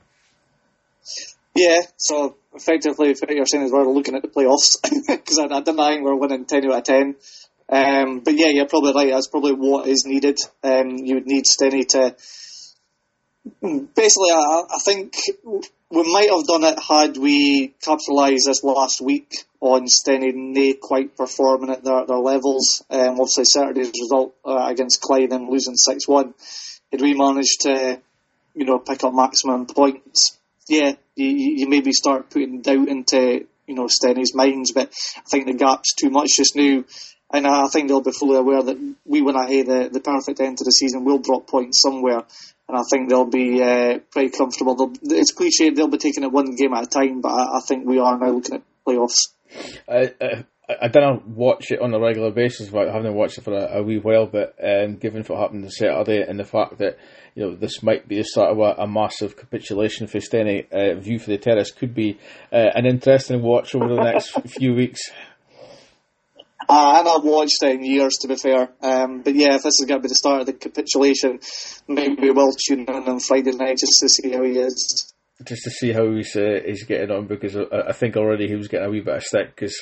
Yeah, so effectively, what you're saying is we're looking at the playoffs, because I don't think we're winning 10 out of 10. But yeah, you're probably right. That's probably what is needed. You would need Steny to. Basically, I think we might have done it had we capitalised this last week on Steny not quite performing at their levels. Obviously, Saturday's result against Clyde and losing 6-1. Had we managed to, pick up maximum points, yeah, you maybe start putting doubt into Steny's minds. But I think the gap's too much just now. And I think they'll be fully aware that we win the perfect end to the season. We'll drop points somewhere, and I think they'll be pretty comfortable. It's cliched, they'll be taking it one game at a time, but I think we are now looking at playoffs. I don't watch it on a regular basis, but I haven't watched it for a wee while. But given what happened on Saturday and the fact that this might be the start of a massive capitulation for Steny, View for the Terrace could be an interesting watch over the next few weeks. And I've watched it in years, to be fair. But yeah, if this is going to be the start of the capitulation, maybe we'll tune in on Friday night just to see how he is. Just to see how he's getting on, because I think already he was getting a wee bit of stick, because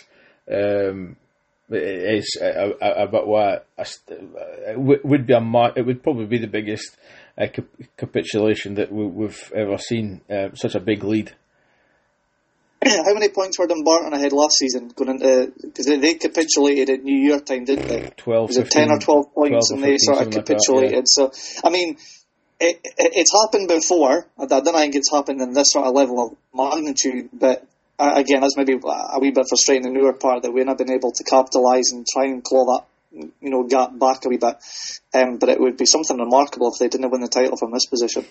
it is a bit what it would probably be the biggest capitulation that we've ever seen. Such a big lead. How many points were Dumbarton ahead last season going into, because they capitulated at New Year time, didn't they? 12, was it 10 or 12 points, and they sort of capitulated. Like that, yeah. So I mean, it's happened before. I don't think it's happened in this sort of level of magnitude, but again, that's maybe a wee bit frustrating in our part that we've not been able to capitalise and try and claw that gap back a wee bit. But it would be something remarkable if they didn't win the title from this position.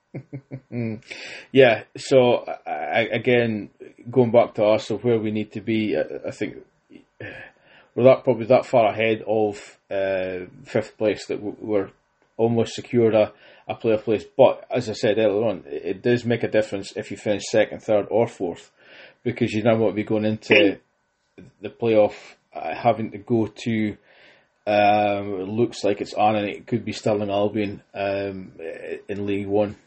Yeah, so again, going back to us of where we need to be, I think we're probably that far ahead of fifth place that we're almost secured a playoff place. But as I said earlier on, it does make a difference if you finish second, third or fourth, because you now want to be going into the playoff having to go to it looks like it's on, and it could be Stirling Albion in League One.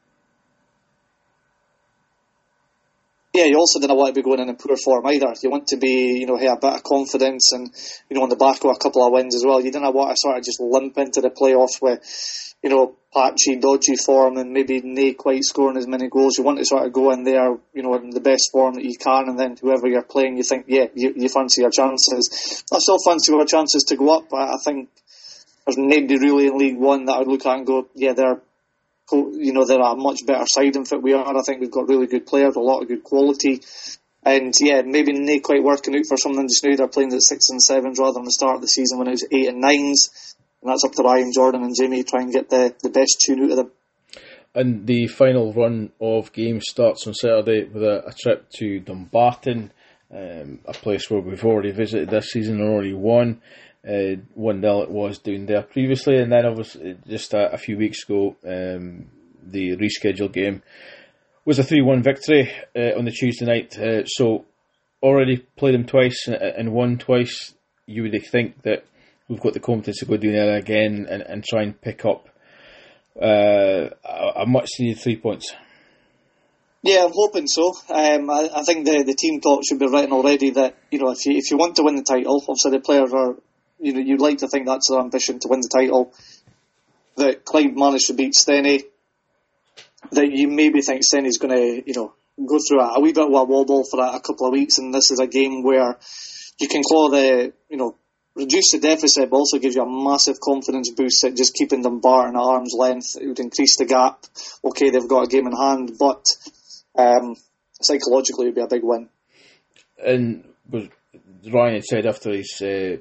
Yeah, you also don't want to be going in poor form either. You want to be, have a bit of confidence and, on the back of a couple of wins as well. You don't want to sort of just limp into the playoffs with, patchy, dodgy form and maybe not quite scoring as many goals. You want to sort of go in there, in the best form that you can, and then whoever you're playing, you think, yeah, you fancy your chances. I still fancy our chances to go up, but I think there's nobody really in League One that I would look at and go, yeah, they're a much better side than what we are. I think we've got really good players, a lot of good quality. And yeah, maybe not quite working out for some of them just now. They're playing at 6 and 7s rather than the start of the season when it was 8 and 9s. And that's up to Ryan, Jordan and Jamie to try and get the best tune out of them. And the final run of games starts on Saturday with a trip to Dumbarton, a place where we've already visited this season and already won. 1-0 it was down there previously, and then obviously just a few weeks ago the rescheduled game was a 3-1 victory on the Tuesday night. So already played them twice and won twice. You would think that we've got the confidence to go down there again and try and pick up a much needed 3 points. Yeah, I'm hoping so. I think the team talk should be written already that if you want to win the title, obviously the players are. You'd like to think that's their ambition to win the title. That Clyde managed to beat Steny. That you maybe think Steny's going to, go through a wee bit of a wobble for a couple of weeks, and this is a game where you can claw reduce the deficit, but also gives you a massive confidence boost at just keeping Dumbarton at arm's length. It would increase the gap. Okay, they've got a game in hand, but psychologically it would be a big win. And Ryan had said after his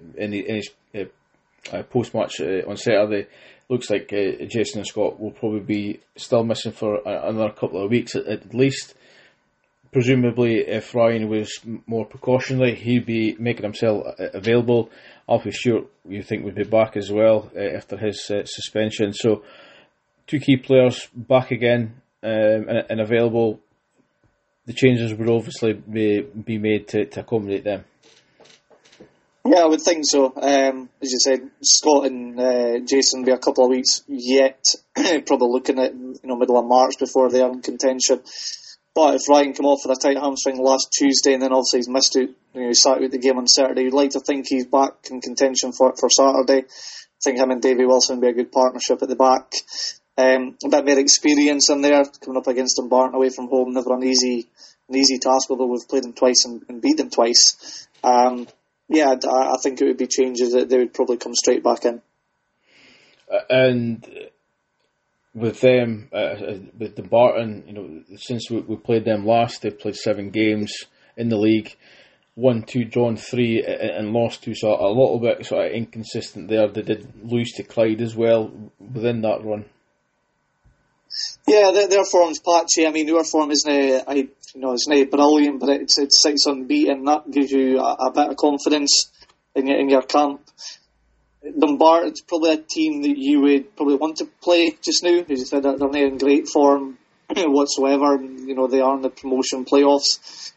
post-match on Saturday, looks like Jason and Scott will probably be still missing for another couple of weeks at least. Presumably, if Ryan was more precautionary, he'd be making himself available. Alfie Stewart, you think, would be back as well after his suspension. So, two key players back again and available. The changes would obviously be made to accommodate them. Yeah, I would think so. As you said, Scott and Jason will be a couple of weeks yet. Probably looking at middle of March before they are in contention. But if Ryan came off with a tight hamstring last Tuesday and then obviously he's missed out, he sat out the game on Saturday, you'd like to think he's back in contention for Saturday. I think him and Davy Wilson would be a good partnership at the back. A bit more experience in there, coming up against Dumbarton away from home, never an easy task, although we've played them twice and beat them twice. Yeah, I think it would be changes that they would probably come straight back in. And with them, with Dumbarton, since we played them last, they've played 7 games in the league, won 2, drawn 3, and lost 2. So a little bit sort of inconsistent there. They did lose to Clyde as well within that run. Yeah, their form's patchy. I mean, our form isn't it's not brilliant, but it's 6 unbeaten. That gives you a bit of confidence in your camp. Dumbarton's probably a team that you would probably want to play just now. As you said, they're not in great form whatsoever. They are in the promotion playoffs.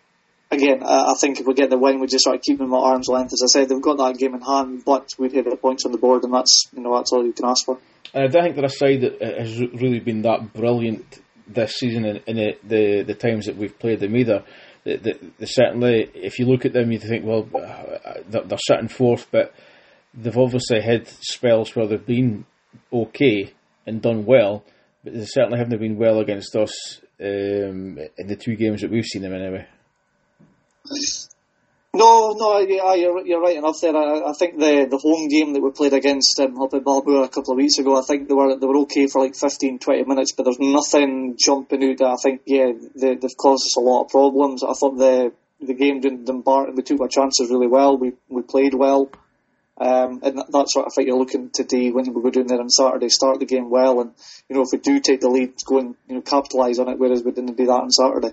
again, I think if we get the win, we just sort of keep them at arm's length. As I said, they've got that game in hand, but we've hit the points on the board, and that's all you can ask for. I don't think they're a side that has really been that brilliant this season in the times that we've played them either. They certainly, if you look at them, you think, well, they're sitting fourth, but they've obviously had spells where they've been okay and done well, but they certainly haven't been well against us in the 2 games that we've seen them anyway. No, yeah, you're right enough there. I think the home game that we played against up at Balboa a couple of weeks ago, I think they were okay for like 15-20 minutes, but there's nothing jumping out that I think, they've caused us a lot of problems. I thought the game in Dumbarton, we took our chances really well, we played well, and that's what I think you're looking to do when we go down there on Saturday, start the game well, and if we do take the lead, go and capitalise on it, whereas we didn't do that on Saturday.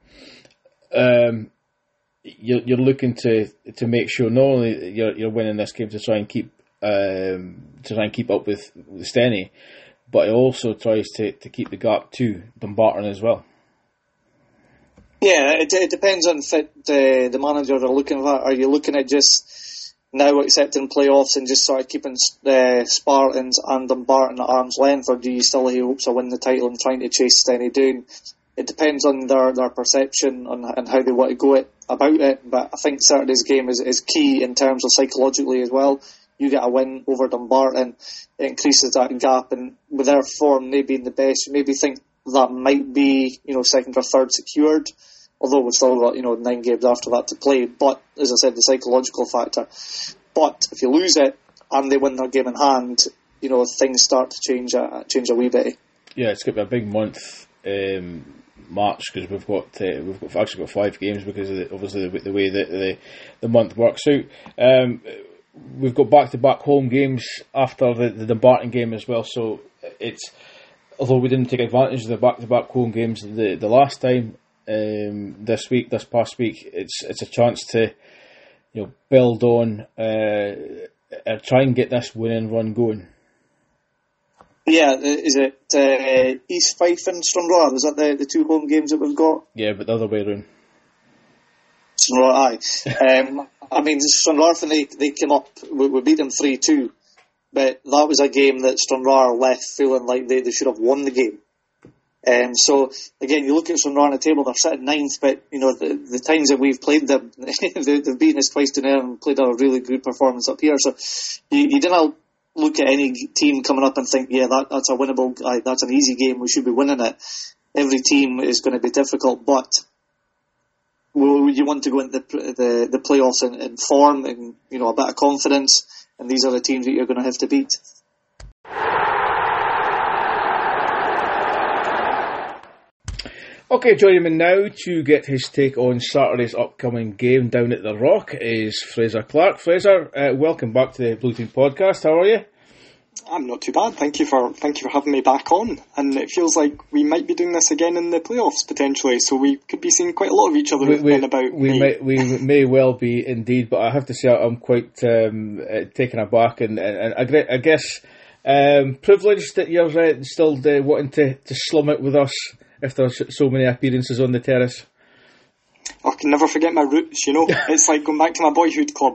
You're looking to make sure not only you're winning this game to try and keep up with Steny, but it also tries to keep the gap to Dumbarton as well. Yeah, it depends on fit the managers are looking at. Are you looking at just now accepting playoffs and just sort of keeping Spartans and Dumbarton at arm's length, or do you still have hopes of winning the title and trying to chase Steny down? It depends on their perception and how they want to go about it, but I think Saturday's game is key in terms of psychologically as well. You get a win over Dumbarton, it increases that gap, and with their form maybe being the best, you maybe think that might be second or third secured, although we've still got 9 games after that to play. But as I said, the psychological factor. But if you lose it and they win their game in hand, things start to change a wee bit. Yeah, it's going to be a big month. March, because we've actually got 5 games because of the way that the month works out. We've got back-to-back home games after the Dumbarton game as well, so it's, although we didn't take advantage of the back-to-back home games the last time, this past week, it's a chance to build on try and get this winning run going. Yeah, is it East Fife and Stranraer? Is that the 2 home games that we've got? Yeah, but the other way around. Stranraer, aye. I mean, Stranraer, when they came up, we beat them 3-2, but that was a game that Stranraer left feeling like they should have won the game. So, again, you look at Stranraer on the table, they're sitting 9th, but, the times that we've played them, they've beaten us twice to nil and played a really good performance up here. So, you didn't look at any team coming up and think, that's a winnable, that's an easy game, we should be winning it. Every team is going to be difficult, but you want to go into the playoffs in form and a bit of confidence, and these are the teams that you're going to have to beat. Okay, joining me now to get his take on Saturday's upcoming game down at the Rock is Fraser Clark. Fraser, welcome back to the Blue Team Podcast. How are you? I'm not too bad. Thank you for having me back on. And it feels like we might be doing this again in the playoffs potentially. So we could be seeing quite a lot of each other in about. We may well be indeed, but I have to say I'm quite taken aback and I guess privileged that you're still wanting to slum it with us. If there's so many appearances on the terrace. I can never forget my roots, It's like going back to my boyhood club.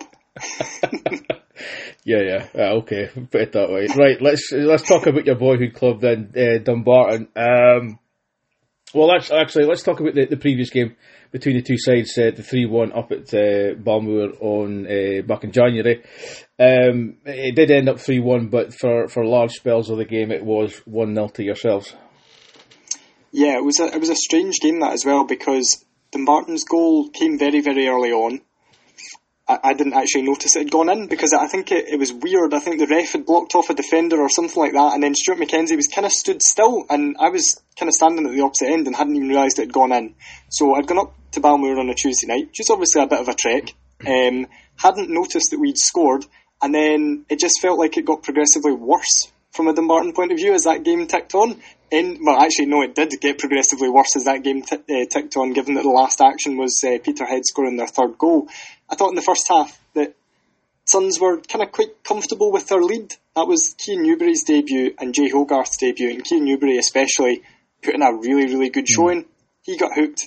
Yeah. Okay, put it that way. Right, let's talk about your boyhood club then, Dumbarton. Well, let's talk about the previous game between the two sides, the 3-1 up at Balmoor on back in January. It did end up 3-1, but for large spells of the game, it was 1-0 to yourselves. Yeah, it was a strange game that as well, because Dumbarton's goal came very, very early on. I didn't actually notice it had gone in, because I think it was weird. I think the ref had blocked off a defender or something like that, and then Stuart McKenzie was kind of stood still, and I was kind of standing at the opposite end and hadn't even realised it had gone in. So I'd gone up to Balmoor on a Tuesday night, which is obviously a bit of a trek. Hadn't noticed that we'd scored, and then it just felt like it got progressively worse from a Dumbarton point of view as that game ticked on. Well, actually, no, it did get progressively worse as that game ticked on, given that the last action was Peterhead scoring their 3rd goal. I thought in the first half that Suns were kind of quite comfortable with their lead. That was Cian Newbury's debut and Jay Hogarth's debut, and Cian Newbury especially put in a really, really good showing. He got hooked. Now,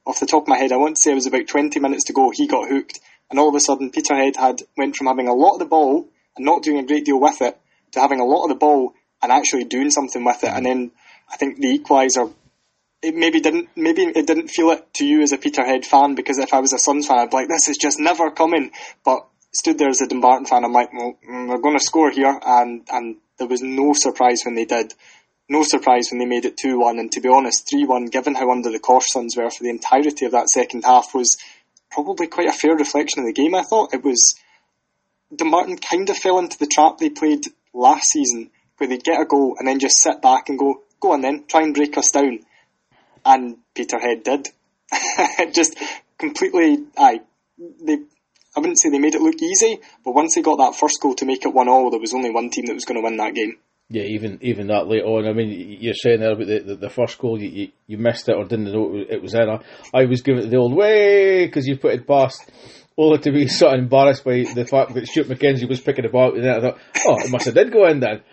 off the top of my head, I want to say it was about 20 minutes to go, he got hooked, and all of a sudden Peterhead went from having a lot of the ball and not doing a great deal with it to having a lot of the ball and actually doing something with it. And then I think the equaliser, maybe it didn't feel it to you as a Peterhead fan, because if I was a Suns fan, I'd be like, this is just never coming. But stood there as a Dumbarton fan, I'm like, well, we're going to score here, and there was no surprise when they did. No surprise when they made it 2-1, and to be honest, 3-1, given how under the cosh Suns were for the entirety of that second half, was probably quite a fair reflection of the game. I thought it was, Dumbarton kind of fell into the trap they played last season, where they'd get a goal and then just sit back and go on then, try and break us down. And Peterhead did. Just completely, I wouldn't say they made it look easy, but once they got that first goal to make it 1-1, there was only one team that was going to win that game. Yeah, even that late on. I mean, you're saying there about the first goal, you missed it or didn't know it was in. I was giving it the old way because you put it past, only to be sort of embarrassed by the fact that Stuart McKenzie was picking about, and then I thought, it must have did go in then.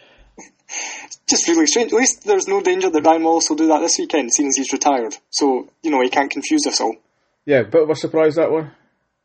Just really strange. At least there's no danger that Ryan Wallace will do that this weekend, seeing as he's retired. So, he can't confuse us all. Yeah, bit of a surprise, that one.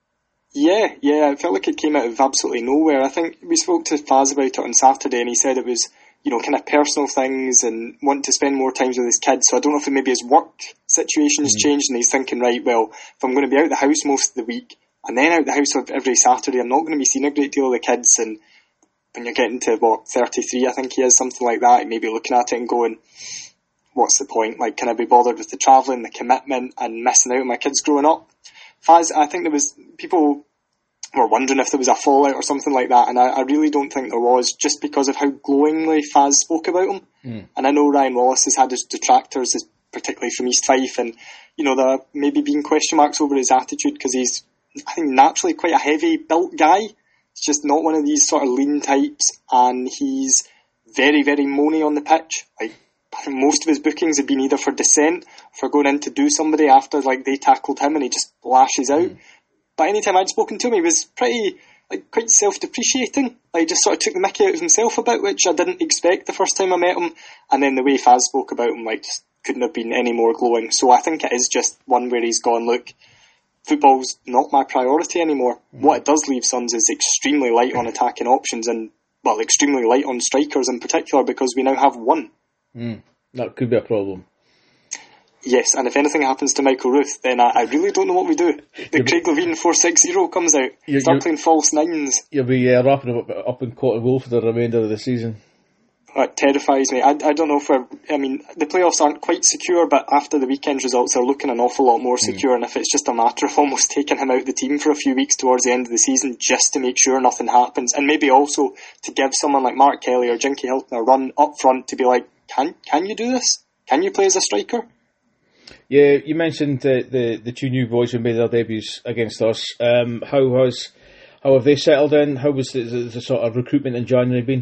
Yeah, it felt like it came out of absolutely nowhere. I think we spoke to Faz about it on Saturday, and he said it was, kind of personal things and want to spend more time with his kids. So I don't know if maybe his work situation has changed, and he's thinking, right, well, if I'm going to be out the house most of the week and then out the house every Saturday, I'm not going to be seeing a great deal of the kids. And when you're getting to 33, I think he is, something like that, you may be looking at it and going, what's the point? Like, can I be bothered with the travelling, the commitment, and missing out on my kids growing up? Faz, I think there was people were wondering if there was a fallout or something like that, and I really don't think there was, just because of how glowingly Faz spoke about him. And I know Ryan Wallace has had his detractors, particularly from East Fife, and there maybe being question marks over his attitude, because he's, I think, naturally quite a heavy built guy. He's just not one of these sort of lean types, and he's very, very moany on the pitch. Like, I think most of his bookings have been either for dissent, for going in to do somebody after they tackled him, and he just lashes out. But anytime I'd spoken to him, he was quite self-depreciating. Just sort of took the mickey out of himself a bit, which I didn't expect the first time I met him. And then the way Faz spoke about him, just couldn't have been any more glowing. So I think it is just one where he's gone, look, football's not my priority anymore. What it does leave Suns is extremely light on attacking options, and, well, extremely light on strikers in particular, because we now have one. That could be a problem. Yes, and if anything happens to Michael Ruth, then I really don't know what we do. The Craig Levine 460 comes out, start playing false nines. You'll be wrapping up in Cotton Wool for the remainder of the season. It terrifies me. I don't know if the playoffs aren't quite secure, but after the weekend's results, they're looking an awful lot more secure, and if it's just a matter of almost taking him out of the team for a few weeks towards the end of the season, just to make sure nothing happens, and maybe also to give someone like Mark Kelly or Jinky Hilton a run up front to be like, can you do this? Can you play as a striker? Yeah, you mentioned the two new boys who made their debuts against us. How have they settled in? How was the sort of recruitment in January been?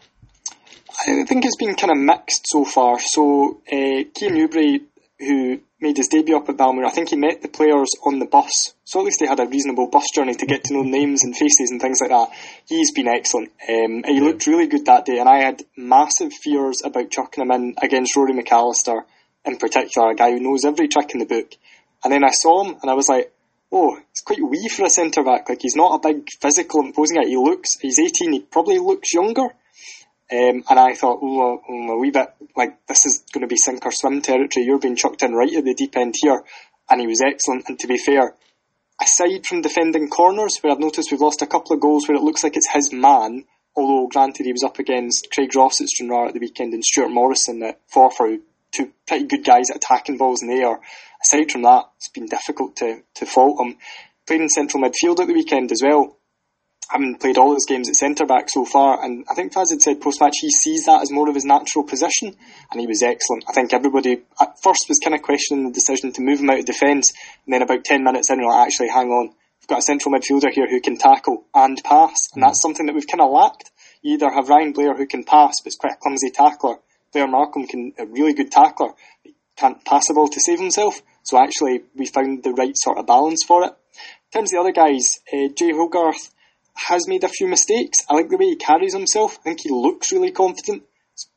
I think it's been kind of mixed so far. So, Cian Newbury, who made his debut up at Balmoor, I think he met the players on the bus. So at least they had a reasonable bus journey to get to know names and faces and things like that. He's been excellent. He looked really good that day, and I had massive fears about chucking him in against Rory McAllister, in particular, a guy who knows every trick in the book. And then I saw him, and I was like, oh, he's quite wee for a centre-back. He's not a big, physical, imposing guy. He's 18, he probably looks younger. And I thought, a wee bit, this is going to be sink or swim territory. You're being chucked in right at the deep end here. And he was excellent. And to be fair, aside from defending corners, where I've noticed we've lost a couple of goals where it looks like it's his man, although granted he was up against Craig Ross at Stranraer at the weekend and Stuart Morrison at Forfar, two pretty good guys at attacking balls in the air. Aside from that, it's been difficult to fault him. Played in central midfield at the weekend as well. Haven't played all his games at centre-back so far, and I think Faz had said post-match he sees that as more of his natural position, and he was excellent. I think everybody at first was kind of questioning the decision to move him out of defence, and then about 10 minutes in, we're like, actually, hang on, we've got a central midfielder here who can tackle and pass, and that's something that we've kind of lacked. You either have Ryan Blair who can pass, but is quite a clumsy tackler. Blair Markham a really good tackler, but can't pass the ball to save himself, so actually we found the right sort of balance for it. In terms of the other guys, Jay Hogarth has made a few mistakes. I like the way he carries himself. I think he looks really confident. It's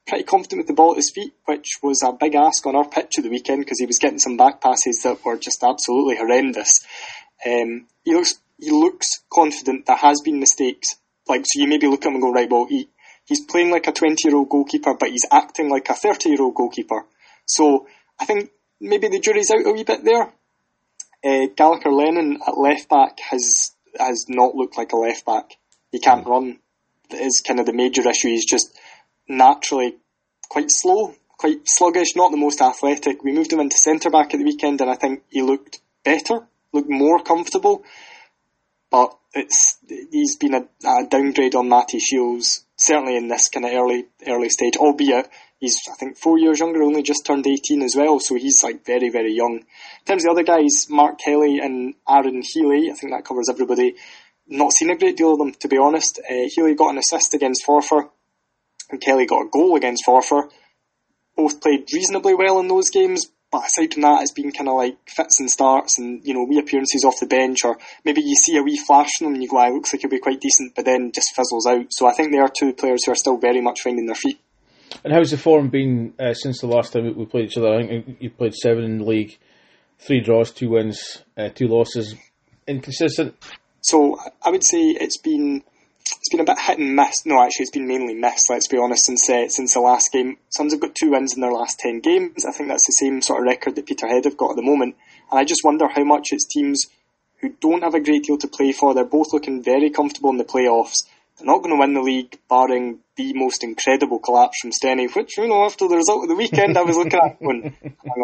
pretty confident with the ball at his feet, which was a big ask on our pitch at the weekend because he was getting some back passes that were just absolutely horrendous. He looks confident. There has been mistakes. So you maybe look at him and go, right, well, he's playing like a 20-year-old goalkeeper, but he's acting like a 30-year-old goalkeeper. So I think maybe the jury's out a wee bit there. Gallagher Lennon at left back has not looked like a left back. He can't run. That is kind of the major issue. He's just naturally quite slow, quite sluggish, not the most athletic. We moved him into centre back at the weekend, and I think he looked better, looked more comfortable. But he's been a downgrade on Matty Shields, certainly in this kind of early stage, albeit he's, I think, 4 years younger, only just turned 18 as well, so he's very, very young. In terms of the other guys, Mark Kelly and Aaron Healy, I think that covers everybody. Not seen a great deal of them, to be honest. Healy got an assist against Forfar, and Kelly got a goal against Forfar. Both played reasonably well in those games, but aside from that, it's been kind of like fits and starts and, wee appearances off the bench, or maybe you see a wee flash from them and you go, it looks like he'll be quite decent, but then just fizzles out. So I think they are two players who are still very much finding their feet. And how's the form been since the last time we played each other? I think you played 7 in the league, 3 draws, 2 wins, 2 losses. Inconsistent? So I would say it's been a bit hit and miss. No, actually, it's been mainly miss, let's be honest, since the last game. Suns have got 2 wins in their last 10 games. I think that's the same sort of record that Peterhead have got at the moment. And I just wonder how much it's teams who don't have a great deal to play for. They're both looking very comfortable in the playoffs. They're not going to win the league, barring the most incredible collapse from Steny, which, after the result of the weekend, I was looking at going,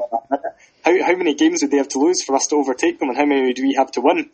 how many games would they have to lose for us to overtake them, and how many do we have to win?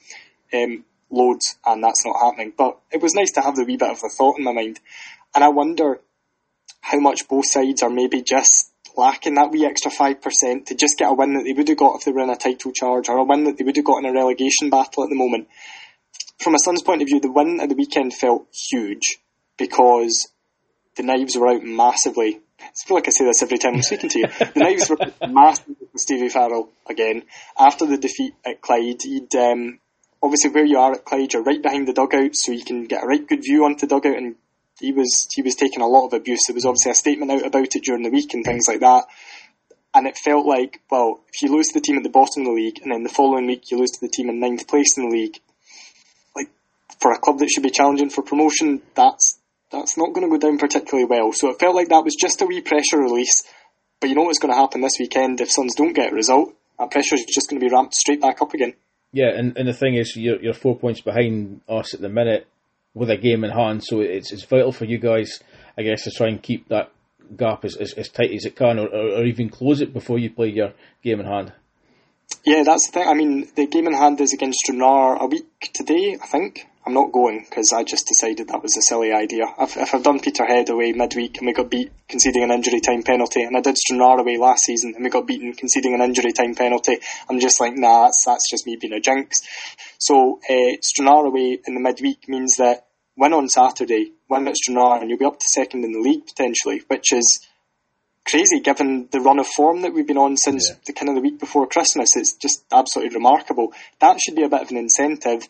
Loads, and that's not happening. But it was nice to have the wee bit of the thought in my mind. And I wonder how much both sides are maybe just lacking that wee extra 5% to just get a win that they would have got if they were in a title charge, or a win that they would have got in a relegation battle at the moment. From a Suns point of view, the win at the weekend felt huge because the knives were out massively. I feel like I say this every time I'm speaking to you. The knives were out massively with Stevie Farrell again. After the defeat at Clyde, he'd obviously where you are at Clyde, you're right behind the dugout, so you can get a right good view onto the dugout, and he was taking a lot of abuse. There was obviously a statement out about it during the week and things like that. And it felt like, well, if you lose to the team at the bottom of the league, and then the following week you lose to the team in 9th place in the league, like, for a club that should be challenging for promotion, that's not going to go down particularly well. So it felt like that was just a wee pressure release. But you know what's going to happen this weekend if Suns don't get a result? That pressure is just going to be ramped straight back up again. Yeah, and the thing is, you're 4 points behind us at the minute with a game in hand, so it's vital for you guys, I guess, to try and keep that gap as tight as it can, or even close it before you play your game in hand. Yeah, that's the thing. I mean, the game in hand is against Stranraer a week today, I think. I'm not going because I just decided that was a silly idea. If I've done Peterhead away midweek and we got beat conceding an injury time penalty, and I did Stranraer away last season and we got beaten conceding an injury time penalty, I'm just like, nah, that's just me being a jinx. So Stranraer away in the midweek means that win on Saturday, win at Stranraer, and you'll be up to second in the league potentially, which is crazy given the run of form that we've been on since the kind of the week before Christmas. It's just absolutely remarkable. That should be a bit of an incentive.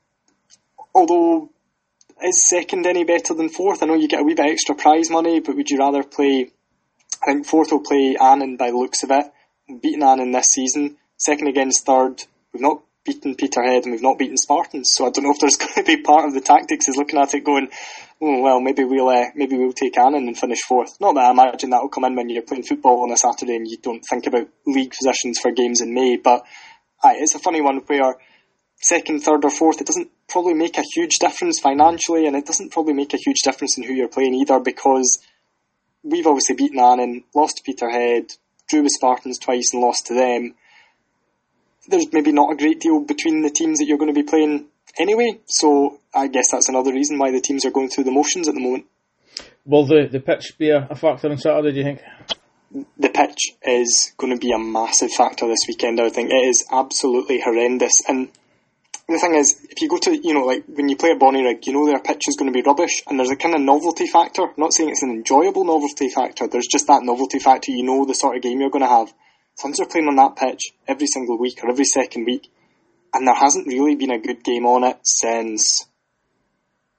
Although, is second any better than fourth? I know you get a wee bit extra prize money, but would you rather play, I think fourth will play Annan by the looks of it. We've beaten Annan this season. Second against third. We've not beaten Peterhead and we've not beaten Spartans. So I don't know if there's going to be part of the tactics is looking at it going, oh, well, maybe we'll take Annan and finish fourth. Not that I imagine that will come in when you're playing football on a Saturday and you don't think about league positions for games in May. But it's a funny one where second, third or fourth, it doesn't probably make a huge difference financially, and it doesn't probably make a huge difference in who you're playing either, because we've obviously beaten Annan, lost to Peterhead, drew with Spartans twice and lost to them. There's maybe not a great deal between the teams that you're going to be playing anyway, so I guess that's another reason why the teams are going through the motions at the moment. Will the pitch be a factor on Saturday, do you think? The pitch is going to be a massive factor this weekend, I think. It is absolutely horrendous, and the thing is, if you go to, like when you play at Bonnyrigg, their pitch is going to be rubbish, and there's a kind of novelty factor. I'm not saying it's an enjoyable novelty factor, there's just that novelty factor, the sort of game you're going to have. Suns are playing on that pitch every single week or every second week, and there hasn't really been a good game on it since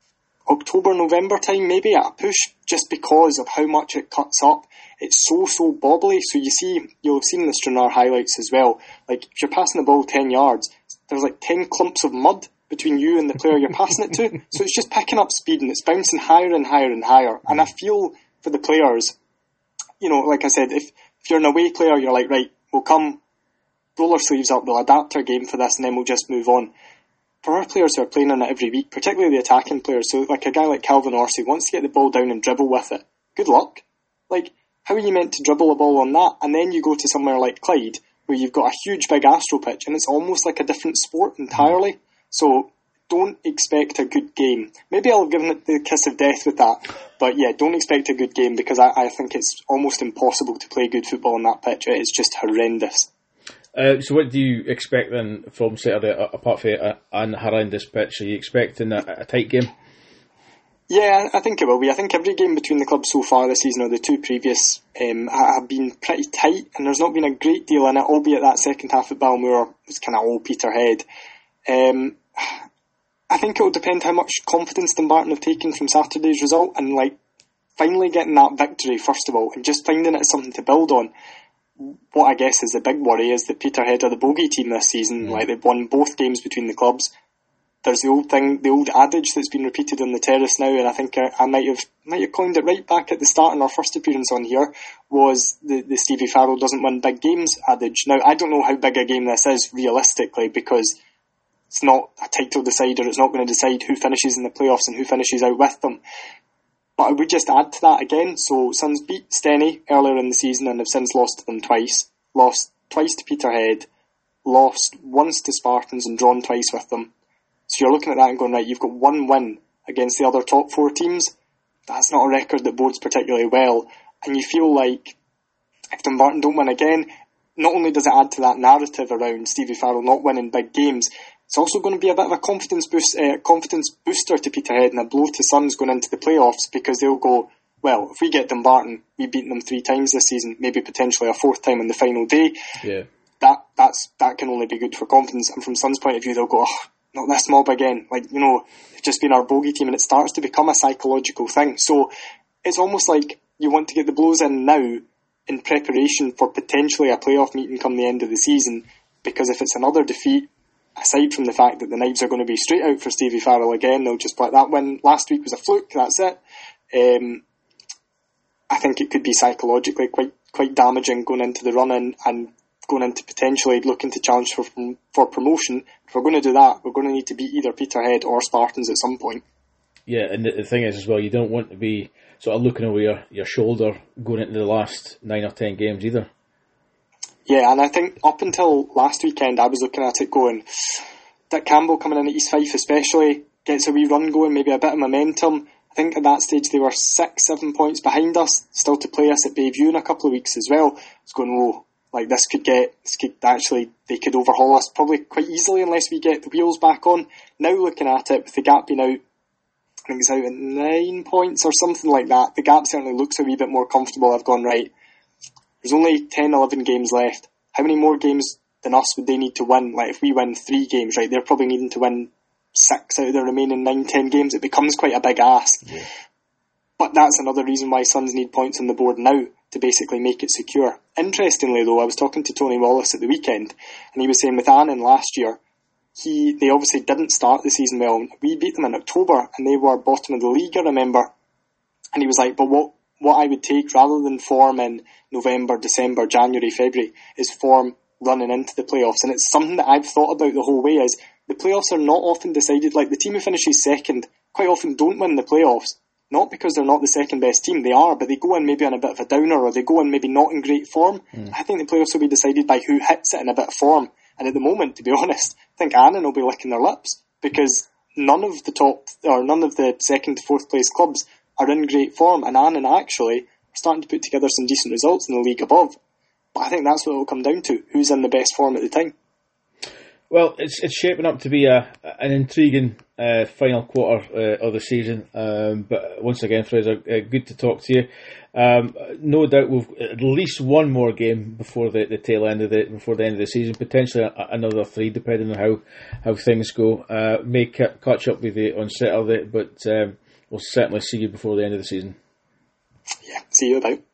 October, November time, maybe at a push, just because of how much it cuts up. It's so bobbly. So you'll have seen the Stranraer highlights as well. Like, if you're passing the ball 10 yards, there's like 10 clumps of mud between you and the player you're passing it to. So it's just picking up speed and it's bouncing higher and higher and higher. And I feel for the players, like I said, if you're an away player, you're like, right, we'll come, roll our sleeves up, we'll adapt our game for this, and then we'll just move on. For our players who are playing on it every week, particularly the attacking players, so like a guy like Calvin Orsi wants to get the ball down and dribble with it. Good luck. Like, how are you meant to dribble a ball on that? And then you go to somewhere like Clyde, where you've got a huge big Astro pitch, and it's almost like a different sport entirely. So don't expect a good game. Maybe I'll have given it the kiss of death with that, but yeah, don't expect a good game, because I think it's almost impossible to play good football on that pitch. It's just horrendous. So what do you expect then from Saturday, apart from an horrendous pitch? Are you expecting a tight game? Yeah, I think it will be. I think every game between the clubs so far this season, or the two previous, have been pretty tight, and there's not been a great deal in it, albeit that second half at Balmoor was kind of all Peterhead. I think it will depend how much confidence Dumbarton have taken from Saturday's result, and like finally getting that victory first of all, and just finding it something to build on. What I guess is the big worry is that Peterhead are the bogey team this season. Like, they've won both games between the clubs. There's the old adage that's been repeated on the terrace now, and I think I might have coined it right back at the start in our first appearance on here, was the Stevie Farrell doesn't win big games adage. Now, I don't know how big a game this is realistically, because it's not a title decider. It's not going to decide who finishes in the playoffs and who finishes out with them. But I would just add to that again. So Suns beat Steny earlier in the season and have since lost to them twice. Lost twice to Peterhead, lost once to Spartans and drawn twice with them. So you're looking at that and going, right, you've got one win against the other top four teams. That's not a record that bodes particularly well. And you feel like if Dumbarton don't win again, not only does it add to that narrative around Stevie Farrell not winning big games, it's also going to be a bit of a confidence booster to Peterhead and a blow to Suns going into the playoffs, because they'll go, well, if we get Dumbarton, we've beaten them 3 times this season, maybe potentially a 4th time on the final day. Yeah, that can only be good for confidence. And from Suns' point of view, they'll go, oh, not this mob again. Like, it's just been our bogey team, and it starts to become a psychological thing. So it's almost like you want to get the blows in now in preparation for potentially a playoff meeting come the end of the season, because if it's another defeat, aside from the fact that the knives are going to be straight out for Stevie Farrell again, they'll just like, that win last week was a fluke, that's it. I think it could be psychologically quite damaging going into the run-in and going into potentially looking to challenge for promotion. If we're going to do that, we're going to need to beat either Peterhead or Spartans at some point. Yeah, and the thing is as well, you don't want to be sort of looking over your shoulder going into the last 9 or 10 games either. Yeah, and I think up until last weekend, I was looking at it going, Dick Campbell coming in at East Fife especially, gets a wee run going, maybe a bit of momentum. I think at that stage they were 6-7 points behind us, still to play us at Bayview in a couple of weeks as well. It's going, oh, like they could overhaul us probably quite easily unless we get the wheels back on. Now looking at it, with the gap being out, I think it's out at 9 points or something like that, the gap certainly looks a wee bit more comfortable. I've gone, right, there's only 10-11 games left. How many more games than us would they need to win? Like, if we win 3 games, right, they're probably needing to win 6 out of the remaining 9-10 games. It becomes quite a big ask. Yeah. But that's another reason why Suns need points on the board now to basically make it secure. Interestingly though, I was talking to Tony Wallace at the weekend, and he was saying with Annan last year, they obviously didn't start the season well. We beat them in October and they were bottom of the league, I remember. And he was like, but what I would take rather than form in November, December, January, February is form running into the playoffs. And it's something that I've thought about the whole way, is the playoffs are not often decided, like the team who finishes second quite often don't win the playoffs. Not because they're not the second best team, they are, but they go in maybe on a bit of a downer, or they go in maybe not in great form. I think the playoffs will be decided by who hits it in a bit of form. And at the moment, to be honest, I think Annan will be licking their lips, because none of the second to fourth place clubs are in great form, and Annan actually are starting to put together some decent results in the league above. But I think that's what it will come down to, who's in the best form at the time. Well, it's shaping up to be an intriguing final quarter of the season. But once again, Fraser, good to talk to you. No doubt we've at least one more game before the tail end of before the end of the season. Potentially another 3, depending on how things go. May catch up with you on Saturday, but we'll certainly see you before the end of the season. Yeah, see you about.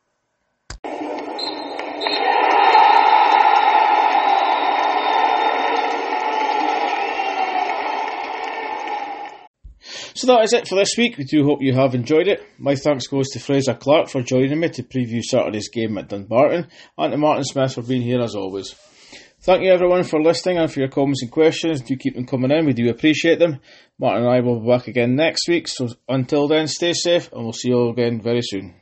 So that is it for this week. We do hope you have enjoyed it. My thanks goes to Fraser Clark for joining me to preview Saturday's game at Dumbarton, and to Martin Smith for being here as always. Thank you everyone for listening and for your comments and questions. Do keep them coming in, we do appreciate them. Martin and I will be back again next week, so until then stay safe and we'll see you all again very soon.